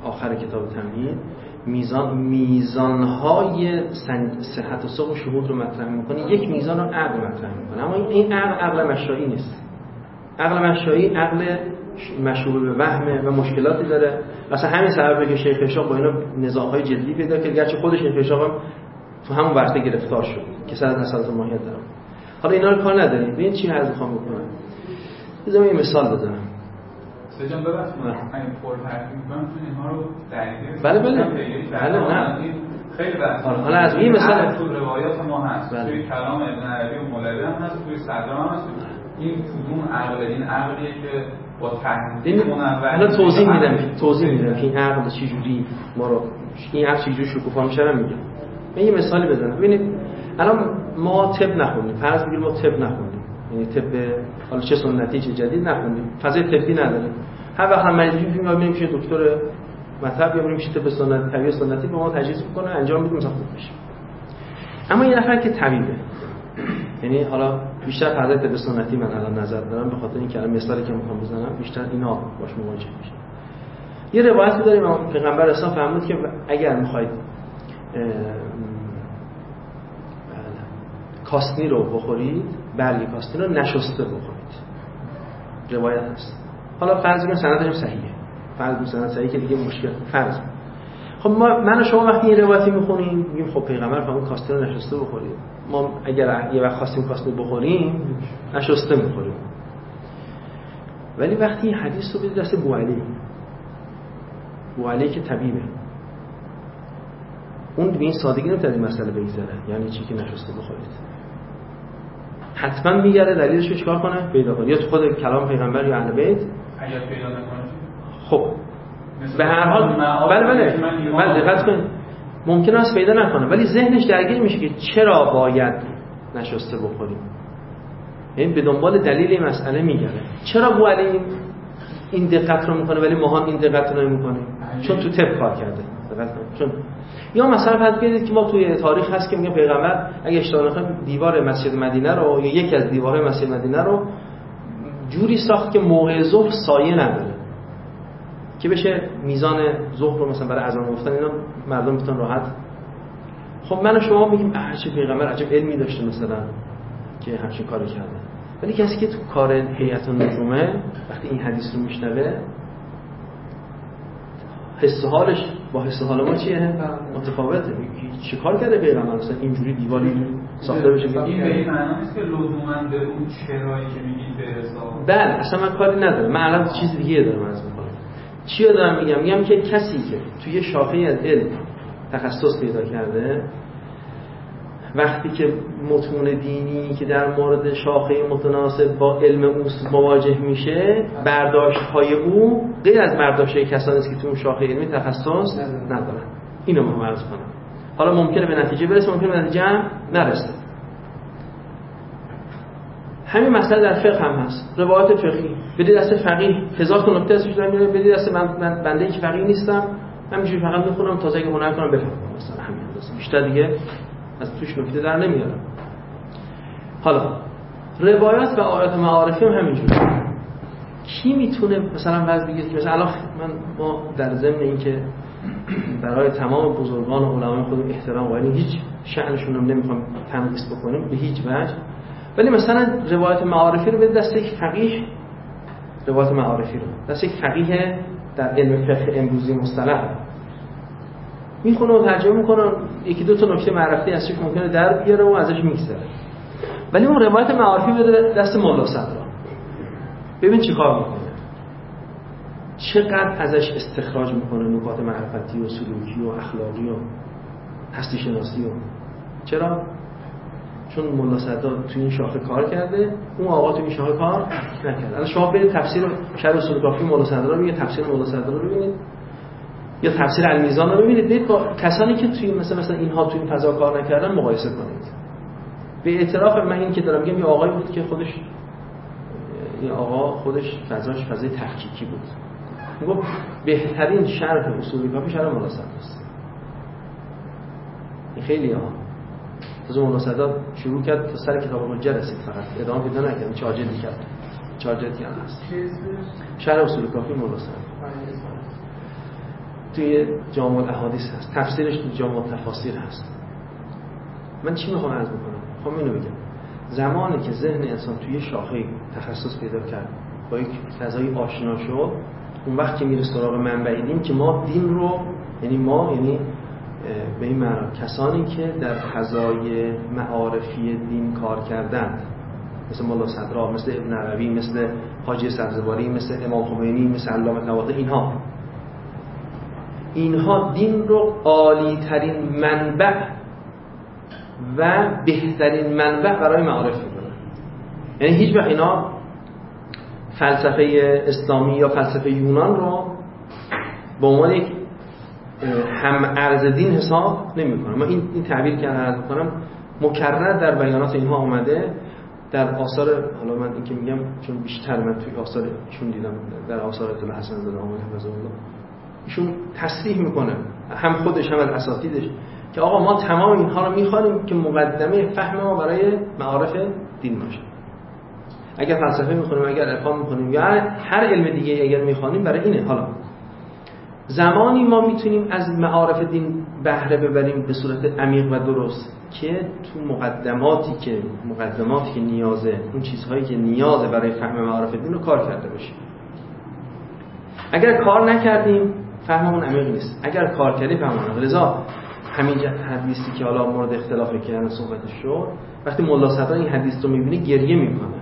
آخر کتاب تمهید میزان میزانهای صحت و سقم و شهود رو مطرح میکنه، یک میزان رو عقل مطرح میکنه. اما این عقل عقل مشایی نیست. عقل مشایی عقل مشروب به وهمه و مشکلاتی داره. مثلا همین سببه که شیخ اشاق با اینا نزاعهای جدی پیدا کرد، گرچه خود شیخ اشاق هم تو همون ورطه گرفتار شد که سر اصالت ماهیت داره. حالا اینا رو کار نداریم. ببین چی عرض می‌خوام بکنم. بذارم یه مثال بزنم. سجان ببخشید همین پر حرفی می‌کنم چون اینها رو درگیر بله بله بله نه خیلی بحث. حالا از این مثال تو روایات ما هست، بله. توی کلام ابن عربی و مولوی هم هست، توی صدر هم هست. این کدوم عقل، این عقلیه که با تحلیل منور. حالا توضیح میدم توضیح میدم که این عقل چه جوری ما رو این عقل چه جوری شکوفا میشه رو میگم. من یه مثالی بزنم. ببینید الان ما طب نخوندیم، فرض بگیریم ما طب نخوندیم، یعنی طب حالا چه سنتی چه جدید نخوندیم، فضای طبی نداریم. هر وقت هم مریضی میبینیم که دکتر مطلب یا بریم که طب سنتی طبیعی سنتی به ما تجهیز میکنه، انجام میدیم مثلا خوب میشه. اما یه نفر که طبیبه، یعنی حالا بیشتر فضای طب سنتی من الان نظر دارم به خاطر اینکه الان مثالی که میخوام بزنم بیشتر اینا باش مواجه میشه. یه روایتی داریم پیغمبر اسلام فرمود که اگر میخواید کاستنی رو بخورید، برگ کاستنی رو نشسته بخورید. روایت هست. حالا فرض کنیم سندش هم صحیحه. فرض کنیم سند صحیحه که دیگه مشکل فرض. خب ما من و شما وقتی این روایتی میخونیم میگیم خب پیغمبر فرمود کاستنی رو نشسته بخورید. ما اگر یه وقت خواستیم کاستنی بخوریم نشسته میخوریم. ولی وقتی این حدیث رو بدید دست بوعلی، بوعلی که طبیبه، اون به این سادگی نمیتونه این مسئله بگذره. یعنی چی که نشسته بخورید؟ حتما میگره دلیلش رو چیکار کنه؟ پیدا کنه. یا تو خود کلام پیغمبر یا اهل بیت اگر پیدا نکنه خب به هر حال بله بله بله دقت کنید ممکن است پیدا نکنه ولی ذهنش درگیر میشه که چرا باید نشسته بخوریم. یعنی به دنبال دلیل این مسئله میگره. چرا بو علی این دقت رو میکنه ولی ما هم این دقت رو نمیکنیم؟ چون تو طب کار کرده. دقت کنید. چون یا مثلا فرض کنید که ما توی تاریخ هست که میگه پیغمبر اگه اشتباه نکنم دیوار مسجد مدینه رو یا یکی از دیوارهای مسجد مدینه رو جوری ساخت که موقع ظهر سایه نداره که بشه میزان ظهر رو مثلا برای اذان گفتن اینا مردم بتونن راحت. خب من و شما میگیم چه پیغمبر عجب علمی داشته مثلا که همچین کاری کرده. ولی کسی که تو کار هیئت النجومه وقتی این حدیث رو میشنوه حس حالش با حس حال ما چیه؟ متفاوته. چه کار کرده پیغمبر مثلا اینجوری دیواری ساخته بشه؟ این به این معنی نیست که لزوما به اون چرایی که میگید برسه. بله اصلا من کاری ندارم. من الان چیز دیگه دارم عرض می‌کنم. چی دارم میگم؟ میگم که کسی که توی شاخه از علم تخصص پیدا کرده وقتی که متون دینی که در مورد شاخه متناسب با علم او مواجه میشه برداشت‌های او غیر از برداشت‌های کسانی است که تو اون شاخه علمی تخصص ندارن. اینو من عرض کنم. حالا ممکنه به نتیجه برسه ممکنه به نتیجه هم نرسه. همین مسئله در فقه هم هست. روایات فقهی بدید دست فقیه هزار تا نکته ازش دارم میاد بدید دست من, من بنده ای که فقیه نیستم همینجوری فقط میخونم تا اگه هنر کنم بفهمم مثلا همین اندازه بیشتر دیگه از توش نکته در نمیارم. حالا روایات و آیات معارفی هم همینجوری. کی میتونه مثلا وضع بگیره که مثلا الان من ما در ضمن اینکه برای تمام بزرگان و علمای خودمون احترام قائلیم هیچ شأنشون رو نمیخوام تنقیس بکنیم به هیچ وجه، ولی مثلا روایت معارفی رو به دست یک فقیه روایت معارفی رو دست یک فقیه در علم فقه امروزی مصطلح میخونه و ترجمه میکنه یکی دو تا نکته معرفتی هست که ممکنه در بیاره و ازش میگذره. ولی اون روایت معارفی بده دست مولا صدرا ببین چی کار میکنه، چقدر ازش استخراج میکنه نکات معرفتی و سلوکی و اخلاقی و هستی شناسی و چرا؟ چون مولا صدرا تو این شاخه کار کرده اون آقا تو این شاخه کار نکرده. الان شما برید تفسیر شرح اصول کافی مولا صدرا رو ببینید، تفسیر مولا صدرا رو ببینید یا تفسیر المیزان رو ببینید، برید با کسانی که توی مثلا مثلا اینها توی این فضا کار نکردن مقایسه کنید. به اعتراف من این که دارم میگم یه آقایی بود که خودش این آقا خودش فضاش فضای تحقیقی بود. میگم بهترین شرح اصول کافی شرح مولا صدرا است. این خیلی ها تازه مولا صدرا شروع کرد تا سر کتاب حجه رسید، فقط ادامه پیدا نکرد، چهار جلدی کرد. چهار جلدی هم هست. شرح اصول کافی مولا صدرا. توی جامع الاحادیث هست، تفسیرش توی جامع التفاسیر هست. من چی میخوام عرض بکنم؟ میخوام اینو بگم زمانی که ذهن انسان توی شاخه تخصص پیدا کرد، با یک فضای آشنا شد، اون وقت که میره سراغ منبع دین، که ما دین رو، یعنی ما یعنی به این معنا کسانی که در فضای معارفی دین کار کردند، مثل مولا صدرا، مثل ابن عربی، مثل حاجی سبزواری، مثل امام خمینی، مثل علامه طباطبایی، اینها اینها دین رو عالی ترین منبع و بهترین منبع برای معارف میکنن. یعنی هیچ وقت اینا فلسفه اسلامی یا فلسفه یونان رو به عنوان یک هم ارز دین حساب نمی‌کنن. ما این این تعبیر که عرض می‌کنم مکرر در بیانات اینها اومده، در آثار، حالا من این که میگم چون بیشتر من توی آثار ایشون دیدم، در آثار آیت الله حسن زاده آمل حفظه الله، ایشون تصریح میکنه، هم خودش هم از اساتیدش، که آقا ما تمام اینها رو میخوانیم که مقدمه فهم ما برای معارف دین باشه. اگر فلسفه میخونیم، اگر عرفان میخونیم، یا هر علم دیگه اگر میخوانیم، برای اینه. حالا زمانی ما میتونیم از معارف دین بهره ببریم به صورت عمیق و درست که تو مقدماتی که مقدماتی که نیازه، اون چیزهایی که نیازه برای فهم معارف دین رو کار کرده باشیم. اگر کار نکردیم فهممون عمیق نیست، اگر کار کردیم فهممون. لذا همین حدیثی که حالا مورد اختلافه که الان صحبتش شد، وقتی ملا صدرا این حدیث رو میبینه گریه میکنه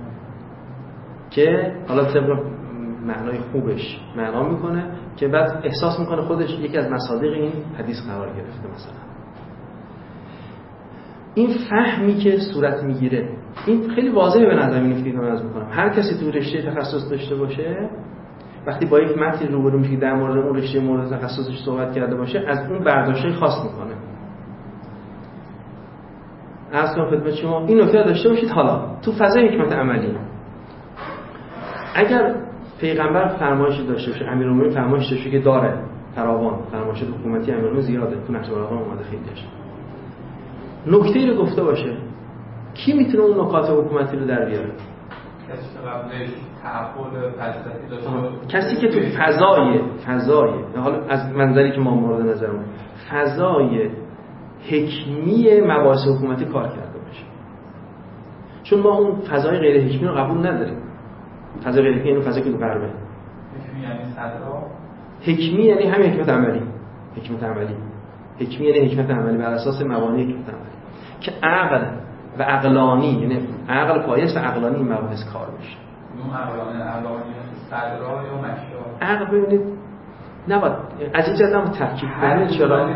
که حالا طبق معنای خوبش معنا میکنه که بعد احساس میکنه خودش یکی از مصادیق این حدیث قرار گرفته. مثلا این فهمی که صورت میگیره، این خیلی واضحه به نظر میاد که من عرض میکنم هر کسی تو رشته تخصص داشته باشه، وقتی با یک متن روبرو میشه در مورد اون رشته مورد تخصصش صحبت کرده باشه، از اون برداشتای خاص میکنه. عرض کنم خدمت شما این نکته داشته باشید. حالا تو فضای حکمت عملی اگر پیغمبر فرمایش داشته باشه، امیرالمومنین فرمایش داشته که داره فراوان، فرمایش حکومتی امیرالمومنین زیاده، تو نقش البلاغه اومده خیلی داشته، نکته‌ای رو گفته باشه، کی میتونه اون نکات حکومتی رو در بیاره؟ کسی قبلش تعقل فلسفی داشته، کسی که تو فضای فضای حالا از منظری که ما مورد نظرمون فضای حکمی مباحث حکومتی کار کرده باشه. چون ما اون فضای غیر حکمی رو قبول نداریم. فضای غیر حکمی یعنی فضایی که تو غربه. حکمی یعنی صدرا. حکمی یعنی همین حکمت عملی. حکمت عملی. حکمی یعنی حکمت عملی بر اساس مبانی حکمت عملی که عقل و عقلانی، یعنی عقل پایش و عقلانی این مباحث کار میشه. اون عقلانی عقلانی صدرا یا مشا. عقل ببینید نباید از این جهت هم تفکیک کنید. چرا؟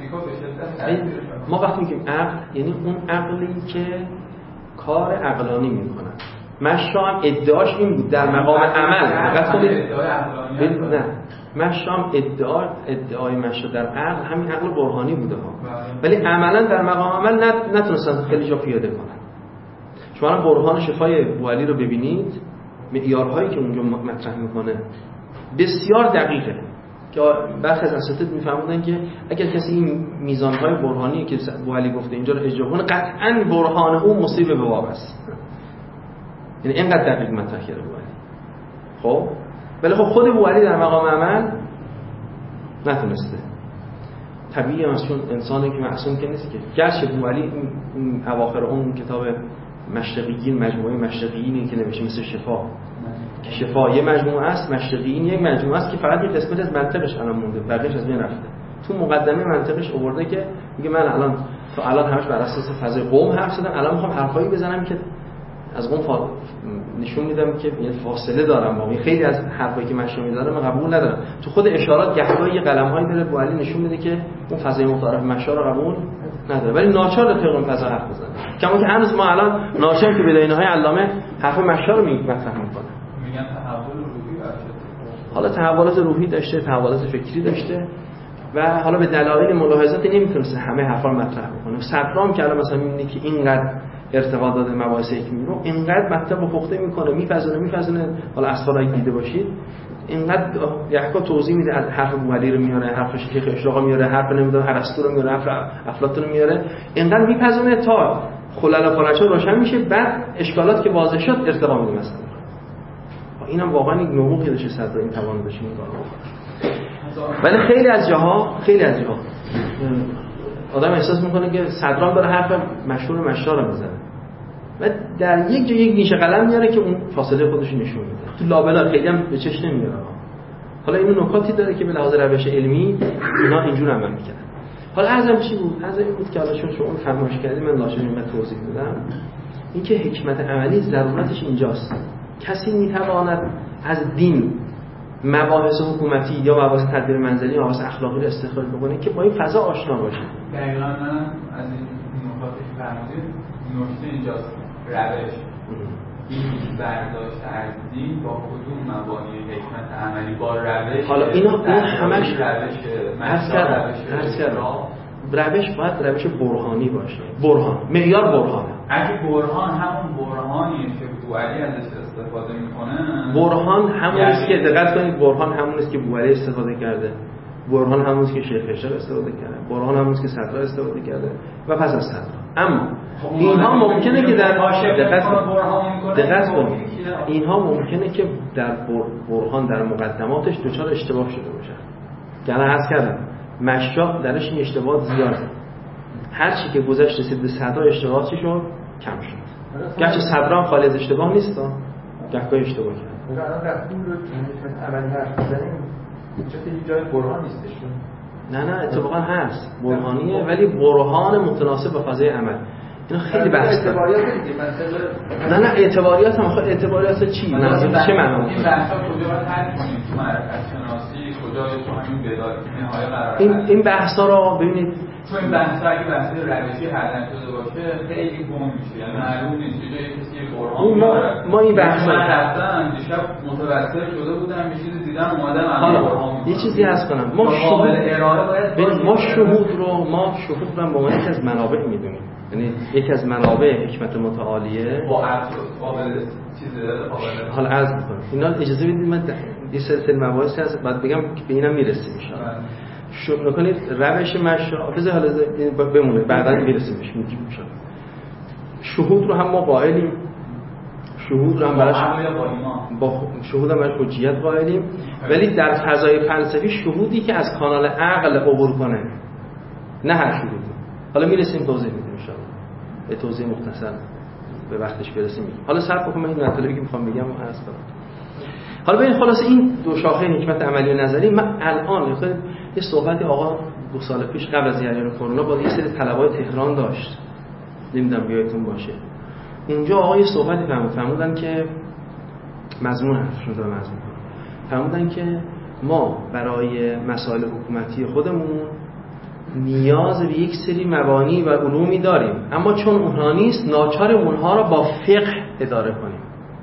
ما وقتی میگیم عقل یعنی اون عقلی که کار عقلانی میکنه. مشا هم ادعاش این بود در مقام عمل. دقت کنید. نه. مشا هم ادعا ادعای مشا در عقل همین عقل برهانی بوده ها. ولی عملا در مقام عمل نتونستن خیلی جا پیاده کنن. شما الان برهان شفای بوعلی رو ببینید، معیارهایی که اونجا مطرح میکنه بسیار دقیقه که برخی از اساتید میفهمونن که اگر کسی این میزانهای برهانی که بوعلی گفته اینجا رو اجرا کنه، قطعاً برهان او مصیب به باب است. یعنی اینقدر دقیق مطرح کرده بوعلی. خب ولی خب خود بوعلی در مقام عمل نتونسته. طبیعیه است چون انسانی که معصوم که نیست که. گرچه بوعلی این اواخر اون کتاب مشرقیین، مجموعه مشرقیینی که نوشته مثل شفا که شفا یه مجموعه است، مشرقیین یک مجموعه است که فقط یک قسمت از منطقش الان مونده، بقیه‌اش از بین رفته. تو مقدمه منطقش آورده که میگه من الان تا الان همش بر اساس فضای قوم حرف زدم، الان میخوام حرفایی بزنم که از قوم فا... نشون میدم که یه فاصله دارم با خیلی از حرفایی که مشروع میذاره من قبول ندارم. تو خود اشارات گهگاهی قلم‌هایی داره بوعلی نشون میده که اون فضای متعارف مشروع رو قبول نداره، ولی ناچار طبق اون فضا حرف بزنه. کما که هنوز ما الان ناچار که بداینه‌های علامه حرف مشروع رو مطرح میکنه. میگن تحول روحی داشته. حالا تحولات روحی داشته، تحولات فکری داشته و حالا به دلایل ملاحظاتی نمیتونسته همه حرفا رو مطرح بکنه. صدرام که الان مثلا میبینی که اینقدر ارتقا داده مباحث حکمی رو، اینقدر مطلب رو پخته میکنه، میپزونه میپزونه حالا اسفار اگه دیده باشید اینقدر یحکا توضیح میده، حرف بوعلی رو میاره، حرف شیخ اشراق میاره، حرف نمیدونم ارسطو رو میاره، حرف افلاطون رو میاره، اینقدر میپزونه تا خلل فرجا روشن میشه، بعد اشکالات که واضح شد ارتقا میده. مثلا اینم واقعا یک نبوغی داشته صدر این توان داشته این کارو. ولی خیلی از جاها خیلی از جاها آدم احساس میکنه که صدران داره حرف مشهور مشا رو میزنه و در یک جا یک نیشه قلم میاره که اون فاصله خودش نشون میده. تو لابلا خیلی هم به چشم نمیاد. حالا این نکاتی داره که به لحاظ روش علمی اینا اینجور عمل میکنن. حالا عرضم چی بود؟ عرضم این بود که حالا چون شما فرمایش کردید من لازم اینقدر توضیح بدم. اینکه حکمت عملی ضرورتش اینجاست. کسی میتواند از دین مباحث حکومتی یا مباحث تدبیر منزلی یا مباحث اخلاقی رو استخراج بکنه که با این فضا آشنا باشه. دقیقاً من از این نکاتی که فرمودید نکته اینجاست. روش این برداشت از دین با کدوم مبانی حکمت عملی با روش حالا اینا اون همش روش روش باید روش برهانی باشه. برهان معیار برهانه. اگه برهان همون برهانیه که بوعلی ازش استفاده میکنه، برهان همون است که دقت کنید برهان همون است که بوعلی استفاده کرده، برهان همون است که شیخ خشر استفاده کرده، برهان همون است که صدرا استفاده کرده و پس از صدرا. اما اینها ممکنه که در دقت کنید دقت کنید اینها ممکنه که در برهان در مقدماتش دچار اشتباه شده باشه. یعنی عرض کردم مشا درش این اشتباهات زیاده. هر چی که گذشت رسید به صدرا اشتباهات چی شد؟ کم شد. گرچه صدرا خالی از اشتباه نیست، گهگاه اشتباه کرد. میگه الان رفتیم رو که عملی حرف بزنیم اینجا که جای برهان نیستش. نه نه اتفاقا هست برهانیه ولی برهان متناسب با فضای عمل. اینا خیلی بحث داره. نه نه اعتباریات هم خود اعتباریات چی؟ منظور چه معنی؟ این بحثا کجا رو ترک کنیم؟ تو معرفت شناسی کجا تو همین بدایت نهایه قرار این این بحثا رو ببینید چون این بحثا اگه بحث روشی حل نشده باشه خیلی گم میشه. یعنی معلوم نیست چه جایی کسی برهان ما ما این بحثا من رفتم دیشب متوسل شده بودم یه چیزی دیدم اومدم الان برهان یه چیزی هست کنم ما شهود ارائه باید ما شهود رو ما شهود رو به عنوان یکی از منابع میدونیم. یعنی یکی از منابع حکمت متعالیه با قابل چیز قابل حالا عرض می‌کنم اینا اجازه بدید من یه سلسله مباحثی هست بعد بگم که به اینم میرسیم ان شاء الله. شروع کنید روش مشا بذار حالا بمونه بعداً میرسیم بهش میگیم ان شاء الله. شهود رو هم ما قائلیم، شهود رو هم براش با شهود هم براش حجیت قائلیم، ولی در فضای فلسفی شهودی که از کانال عقل عبور کنه نه هر شهودی. حالا میرسیم توضیح میدیم ان شاء الله. به توضیح مختصر به وقتش برسیم میگیم. حالا صبر بکنم این مطلبی که میخوام بگم رو عرض کنم. حالا ببین خلاص این دو شاخه حکمت عملی و نظری من الان خیلی یه صحبتی آقا دو سال پیش قبل از جریان کرونا با یه سری طلبای تهران داشت. نمیدونم یادتون باشه. اونجا آقا یه صحبتی فرمود فرمودن که مضمون حرفشون رو مضمون فرمودن که ما برای مسائل حکومتی خودمون نیاز به یک سری مبانی و علومی داریم اما چون اونها نیست ناچار اونها را با فقه اداره کنیم.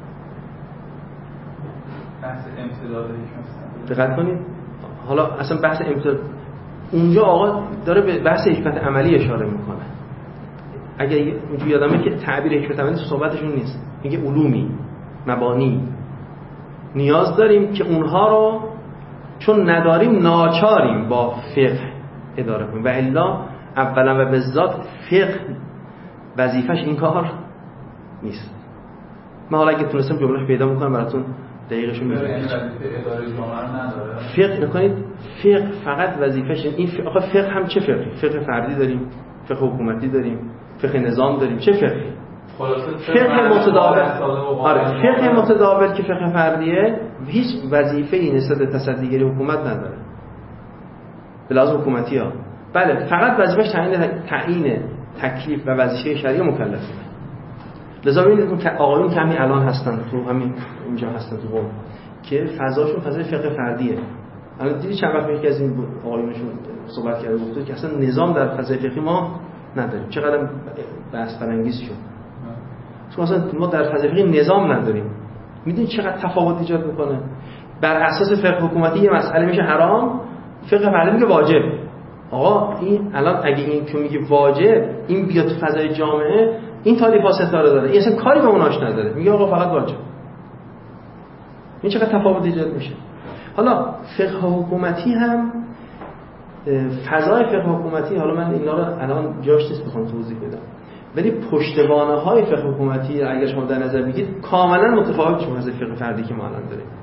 بحث امتداد حکمت. دقت کنید حالا اصلا بحث امتداد اونجا آقا داره به بحث حکمت عملی اشاره میکنه. اگر اونجا یادمه که تعبیر حکمت عملی صحبتشون نیست، میگه علومی مبانی نیاز داریم که اونها رو چون نداریم ناچاریم با فقه اداره کنیم و الا اولا و بالذات فقه وظیفش این کار نیست. من حالا اگه تونستم جملهش پیدا میکنم براتون دقیقشون میگم. اداره جامعه رو نداره. فقه نکنید فقه فقط وظیفش این فقه. آخه فقه هم چه فقهی؟ فقه فردی داریم، فقه حکومتی داریم، فقه نظام داریم. چه فقهی؟ فقه متداول. آره فقه متداول که فقه فردیه هیچ وظیفه‌ای نسبت به تصدیگری حکومت نداره. به لحاظ حکومتی ها بله فقط وظیفش تعیین تعیین تکلیف و وظیفه شرعی مکلفه. لذا ببینید اون آقایون که همین الان هستن تو همین اینجا هستن تو قم که فضاشون فضای فقه فردیه. الان دیدی چند وقت یکی از این آقایونشون صحبت کرده گفته که اصلا نظام در فضای فقهی ما نداریم. چقدر بحث برانگیز شد. چون اصلا ما در فضای فقهی نظام نداریم. میدونید چقدر تفاوت ایجاد میکنه؟ بر اساس فقه حکومتی یه مسئله میشه حرام، فقه فردی میگه واجب. آقا این الان اگه این که میگه واجب این بیاد تو فضای جامعه این تالیفا ستاره داره، این اصلا کاری به اوناش نداره، میگه آقا فقط واجب. این چقدر تفاوت ایجاد میشه. حالا فقه حکومتی هم فضای فقه حکومتی، حالا من اینا رو الان جاش نیست بخوام توضیح بدم، ولی پشتوانه های فقه حکومتی اگر شما در نظر بگیرید کاملا متفاوت میشه از فقه فردی که ما الان داریم.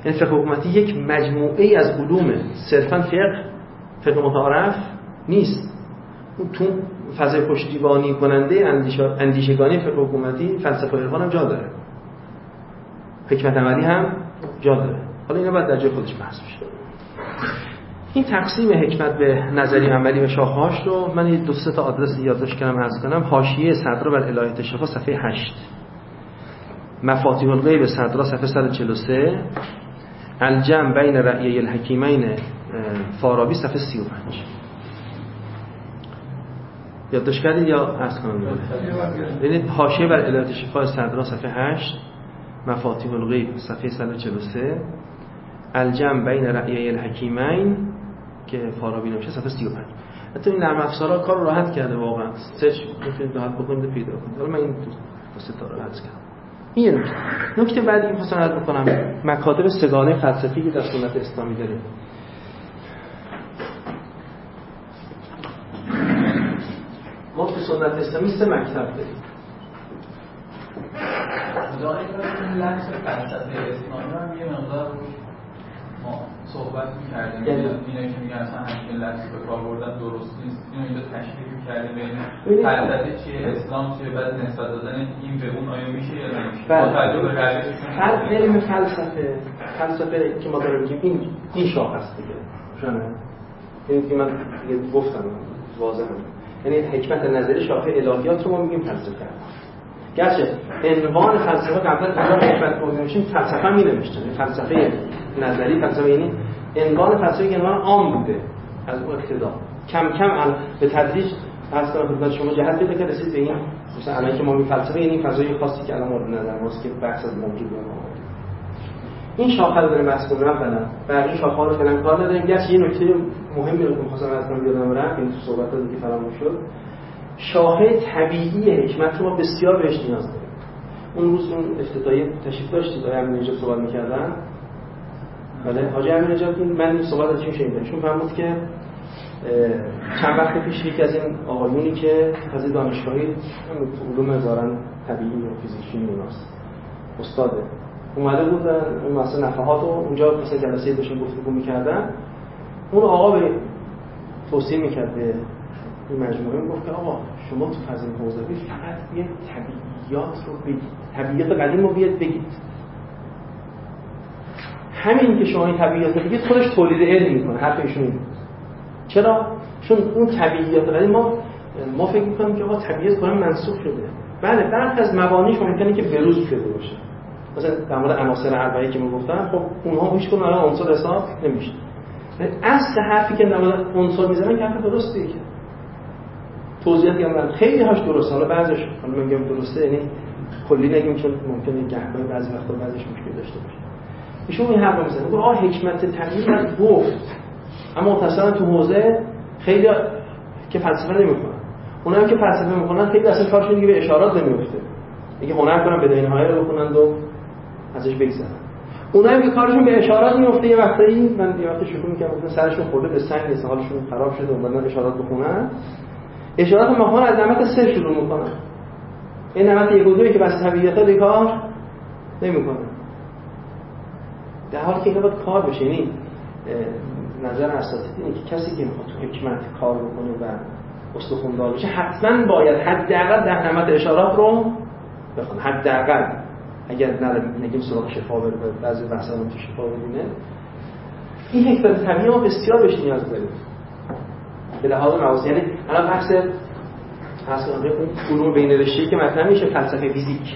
یعنی فقه حکومتی یک مجموعه ای از علوم صرفاً فقه فقه متعارف نیست. اون تو فضای پشتیبانی کننده اندیشگانی فقه حکومتی فلسفه عرفان هم جا داره، حکمت عملی هم جا داره. حالا اینا باید در جای خودش بحث بشه. این تقسیم حکمت به نظری عملی و شاخه‌هاش رو من دو سه تا آدرس یادداشت کردم عرض کنم. حاشیه صدرا بر الهیات شفا صفحه هشت، مفاتیح الغیب صدرا صفحه صد و چهل و سه، الجمع بین رأیی الحکیمین فارابی صفحه سی و پنج. یادداشت کردید یا عرض کنم؟ ببینید حاشیه بر الهیات شفا صدرا صفحه هشت، مفاتیح الغیب صفحه صد و چهل و سه، الجمع بین رأیی الحکیمین که فارابی نوشته صفحه سی و پنج. حتی این نرم افزارها کار رو راحت کرده واقعا، سرچ میتونید راحت بکنید و پیدا کنید. حالا من این دو سه تا رو حذف کردم. این نکته. نکته بعدی این خواستم عرض بکنم مکاتب سگانه فلسفی که در سنت اسلامی داریم. ما تو سنت اسلامی سه مکتب داریم. مداخله کنیم لحظه فلسفه اسلامی رو هم یه مقدار ما صحبت می‌کردیم. اینا که میگن اصلا همین لحظه به کار بردن درست نیست. اینو اینجا تشریح می‌کردیم بین فلسفه چیه، اسلام چیه، بعد نسبت دادن این به اون آیا میشه یا نمیشه. با توجه به روششون هر علم فلسفه فلسفه که ما داریم میگیم این این شاخه است دیگه. شنه. این که من دیگه گفتم واضحه. یعنی حکمت نظری شاخه الهیات رو ما میگیم فلسفه. گرچه عنوان فلسفه قبلا کجا حکمت رو می‌نوشیم فلسفه می‌نوشتن. فلسفه نظری فلسفه یعنی عنوان فلسفه که عنوان عام بوده از اون ابتدا. کم کم به تدریج فرض کنم خدمت شما جهت پیدا که رسید به این مثلا الان که ما می فلسفه یعنی فضای خاصی که الان مورد نظر ماست که بحث از موجود به ما این شاخه رو داریم بحث کنیم. مثلا بقیه شاخه‌ها رو فعلا کار نداریم. گرچه یه نکته مهمی رو می‌خواستم از من یادم رفت این تو صحبت‌ها دیگه فراموش شد. شاخه طبیعی حکمت رو ما بسیار بهش نیاز داریم. اون روز اون افتتاحیه تشریف داشتید آقای امیرنژاد صحبت می‌کردن. بله حاجی امیرنژاد من این صحبت از چی شنیدم؟ ایشون فرمود که چند وقت پیش یکی از این آقایونی که از دانشگاهی علوم ظاهراً طبیعی و فیزیکی اوناست استاده اومده بودن اون مثلا نفحات رو اونجا مثلا جلسه داشتن گفتگو می‌کردن. اون آقا به توصیه می‌کرد به این مجموعه گفت که آقا شما تو فضای حوزوی فقط بیاید طبیعیات رو بگید، طبیعیات قدیم رو بیاید بگید. همین که شما این طبیعیات رو بگید خودش تولید علم میکنه. حرف ایشون اینه. چرا؟ چون اون طبیعیات قدیم ما ما فکر میکنیم که آقا طبیعیات کلا منسوخ شده. بله برخی از مبانیش ممکنه که بروز شده باشه. مثلا در مورد عناصر اربعه که ما گفتم خب اونها هیچ کدوم الان عنصر حساب نمیشه. اصل حرفی که در مورد عنصر میزنن که حرف درسته که توضیحات میگم خیلی هاش درسته. حالا بعضیش حالا من میگم درسته یعنی کلی نگیم چون ممکنه گهگاهی بعضی وقتا بعضیش مشکل داشته باشه. ایشون این حرفو میزنه میگه آ حکمت طبیعی رو گفت اما متأسفانه تو حوزه خیلی که فلسفه نمیکنن. اونایی که فلسفه میکنن خیلی اصلا کارشون دیگه به اشارات نمیفته. میگه هنر کنن بدون نهایه رو بخونن و ازش بگذرن. اونایی که کارشون به اشارات میفته یه وقتایی من یه وقت شروع میکنم گفتم سرشون خورده به سنگ است حالشون خراب شده اومدن اشارات بخونن. اشارات ماهان از نمط سه شروع میکنن. این نمط یک و دویی که بس طبیعیات دیگه کار نمیکنه. در حالی که اینا باید کار بشه. یعنی نظر اساتید اینه که کسی که میخواد تو حکمت کار بکنه و استخوان‌دار بشه حتما باید حداقل ده نمط اشارات رو بخونه. حداقل اگر نگیم سراغ شفا بره بعضی بحثا رو تو شفا ببینه این حکمت طبیعی ما بسیار بهش نیاز داریم. به لحاظ موازی یعنی الان بحث بحث علوم بین رشته‌ای که مطرح میشه فلسفه فیزیک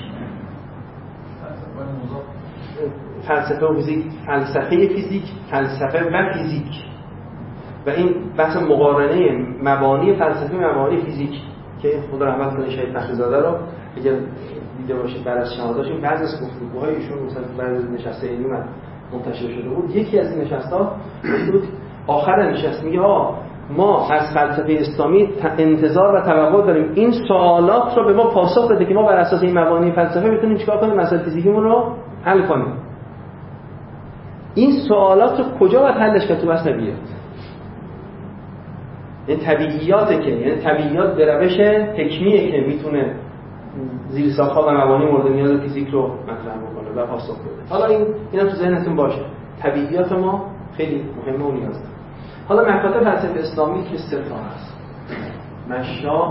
فلسفه و فیزیک فلسفه فیزیک فلسفه و فیزیک و این بحث مقارنه مبانی فلسفی و مبانی فیزیک که خدا رحمت کنه شهید فخری‌زاده رو اگر دیده باشید بعد از شهادتشون بعضی از گفتگوهای ایشون مثلا بعضی نشسته علمی منتشر شده بود. یکی از این نشست‌ها بود آخر نشست میگه آقا ما از فلسفه اسلامی انتظار و توقع داریم این سوالات رو به ما پاسخ بده که ما بر اساس این مبانی فلسفه بتونیم چیکار کنیم مسائل فیزیکیمون رو حل کنیم. این سوالات رو کجا باید حلش کرد؟ تو بحث طبیعیات. این طبیعیاته که یعنی طبیعیات به روش حکمیه که میتونه زیرساخت‌ها و مبانی مورد نیاز فیزیک رو مطرح بکنه و پاسخ بده. حالا این اینا تو ذهنتون باشه. طبیعیات ما خیلی مهمه و نیاز داره. حالا مکاتب فلسفه اسلامی که سه تا هست: مشا،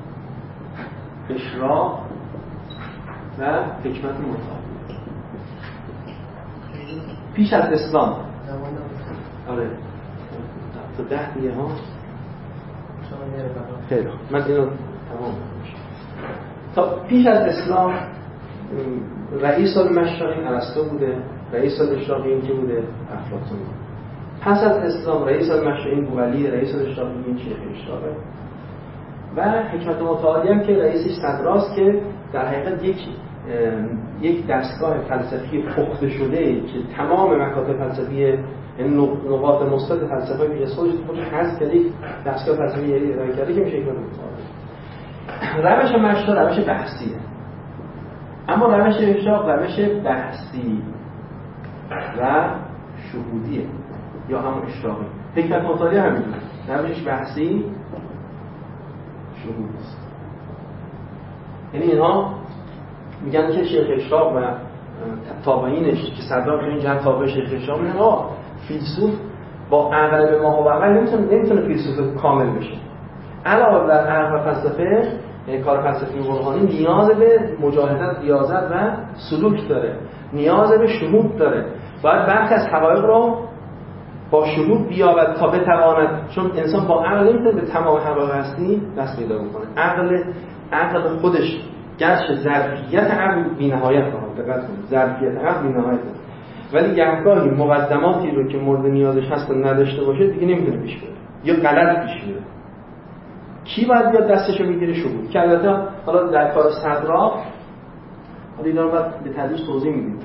اشراق و حکمت متعالی. پیش از اسلام آره تا ده دیگه ها خیلی من اینو تمام میشه. تا پیش از اسلام رئیس المشرقین ارسطو بوده، رئیس الاشراقیین که بوده افلاطون. پس از اسلام رئیس المشرقین بوعلی، رئیس الاشراقیین شیخ اشراقه و حکمت متعالی هم که رئیسش صدراست که در حقیقت یک یک دستگاه فلسفی پخته شده که تمام مکاتب فلسفی نقاط مثبت فلسفه پیش از خودش خودش هست که یک دستگاه فلسفی ارائه کرده که میشه حکمت متعالی. روش مشا روش بحثیه، اما روش اشراق روش بحثی و شهودیه یا همون اشراقی. حکمت متعالی همینه، روشش بحثی شهود است. یعنی اینها میگن که شیخ اشراق و تابعینش که صدران که این جهت تابع شیخ اشراق میگن آه فیلسوف با عقل به ما و عقل نمیتونه نمیتونه فیلسوف کامل بشه. علاوه بر عقل و فلسفه، یعنی کار فلسفی و روحانی نیاز به مجاهدت، ریاضت و سلوک داره، نیاز به شهود داره. باید برخی از حقایق رو با شهود بیابد تا بتواند، چون انسان با عقل نمیتونه به تمام حقایق هستی دست پیدا بکنه. عقل عقل خودش گرچه ظرفیت عقل بی‌نهایت داره، دقت کنید ظرفیت عقل بی‌نهایت داره، ولی گهگاهی مقدماتی رو که مورد نیازش هست نداشته باشه دیگه نمیتونه پیش بره یا غلط پیش میره. کی باید بیاد دستشو بگیره؟ شهود. که البته حالا در کار صدرا حالا اینا رو باید به تدریج توضیح میدیم.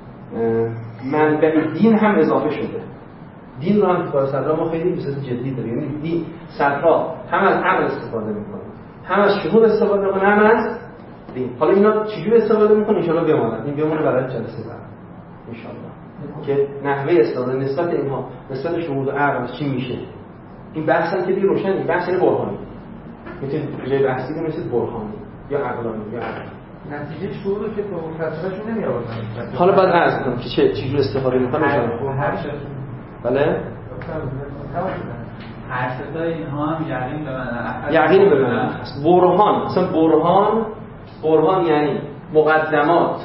منبع دین هم اضافه شده. دین رو هم تو کار صدرا ما خیلی بسیار جدی داریم. یعنی دین صدرا هم از عقل استفاده میکنه، هم از شهود استفاده میکنه، هم از دین. حالا اینا چجوری استفاده میکنه ان شاءالله بماند. این بمونه برای جلسه بعد ان شاءالله که نحوه استفاده نسبت اینها نسبت شهود و عقل چی میشه. این بحث هم که دیگه روشن این بحث برهانی میتونید جای بحثی که مثل برهانی یا عقلانی یا عقل. نتیجه شهود رو که تو فلسفه‌شون نمی آوردن. حالا بعد عرض کنم که چه چجوری استفاده میکنه ان بله هر ستای اینها هم یقین به من یقین به من هست. برهان مثلا برهان برهان یعنی مقدمات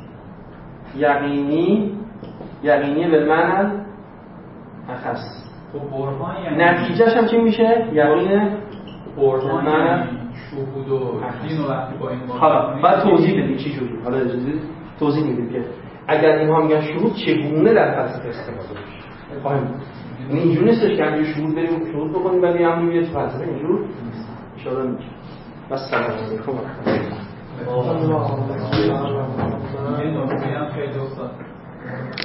یقینی یقینی به من اخص. خب برهان یعنی نتیجهش هم چی میشه؟ یقین برهان یعنی شهود و دین و وقتی با این حالا بعد توضیح بدیم چی جوری. حالا اجازه توضیح میدیم که اگر اینها میگن شهود چگونه در فلسفه استفاده میشه. خواهیم یعنی اینجور نیستش که همینجور شهود بریم شهود بکنیم ولی هم میبینید تو فلسفه اینجور ان شاء الله میشه. بس سلام علیکم و رحمت الله. یه نکته هم خیلی دوست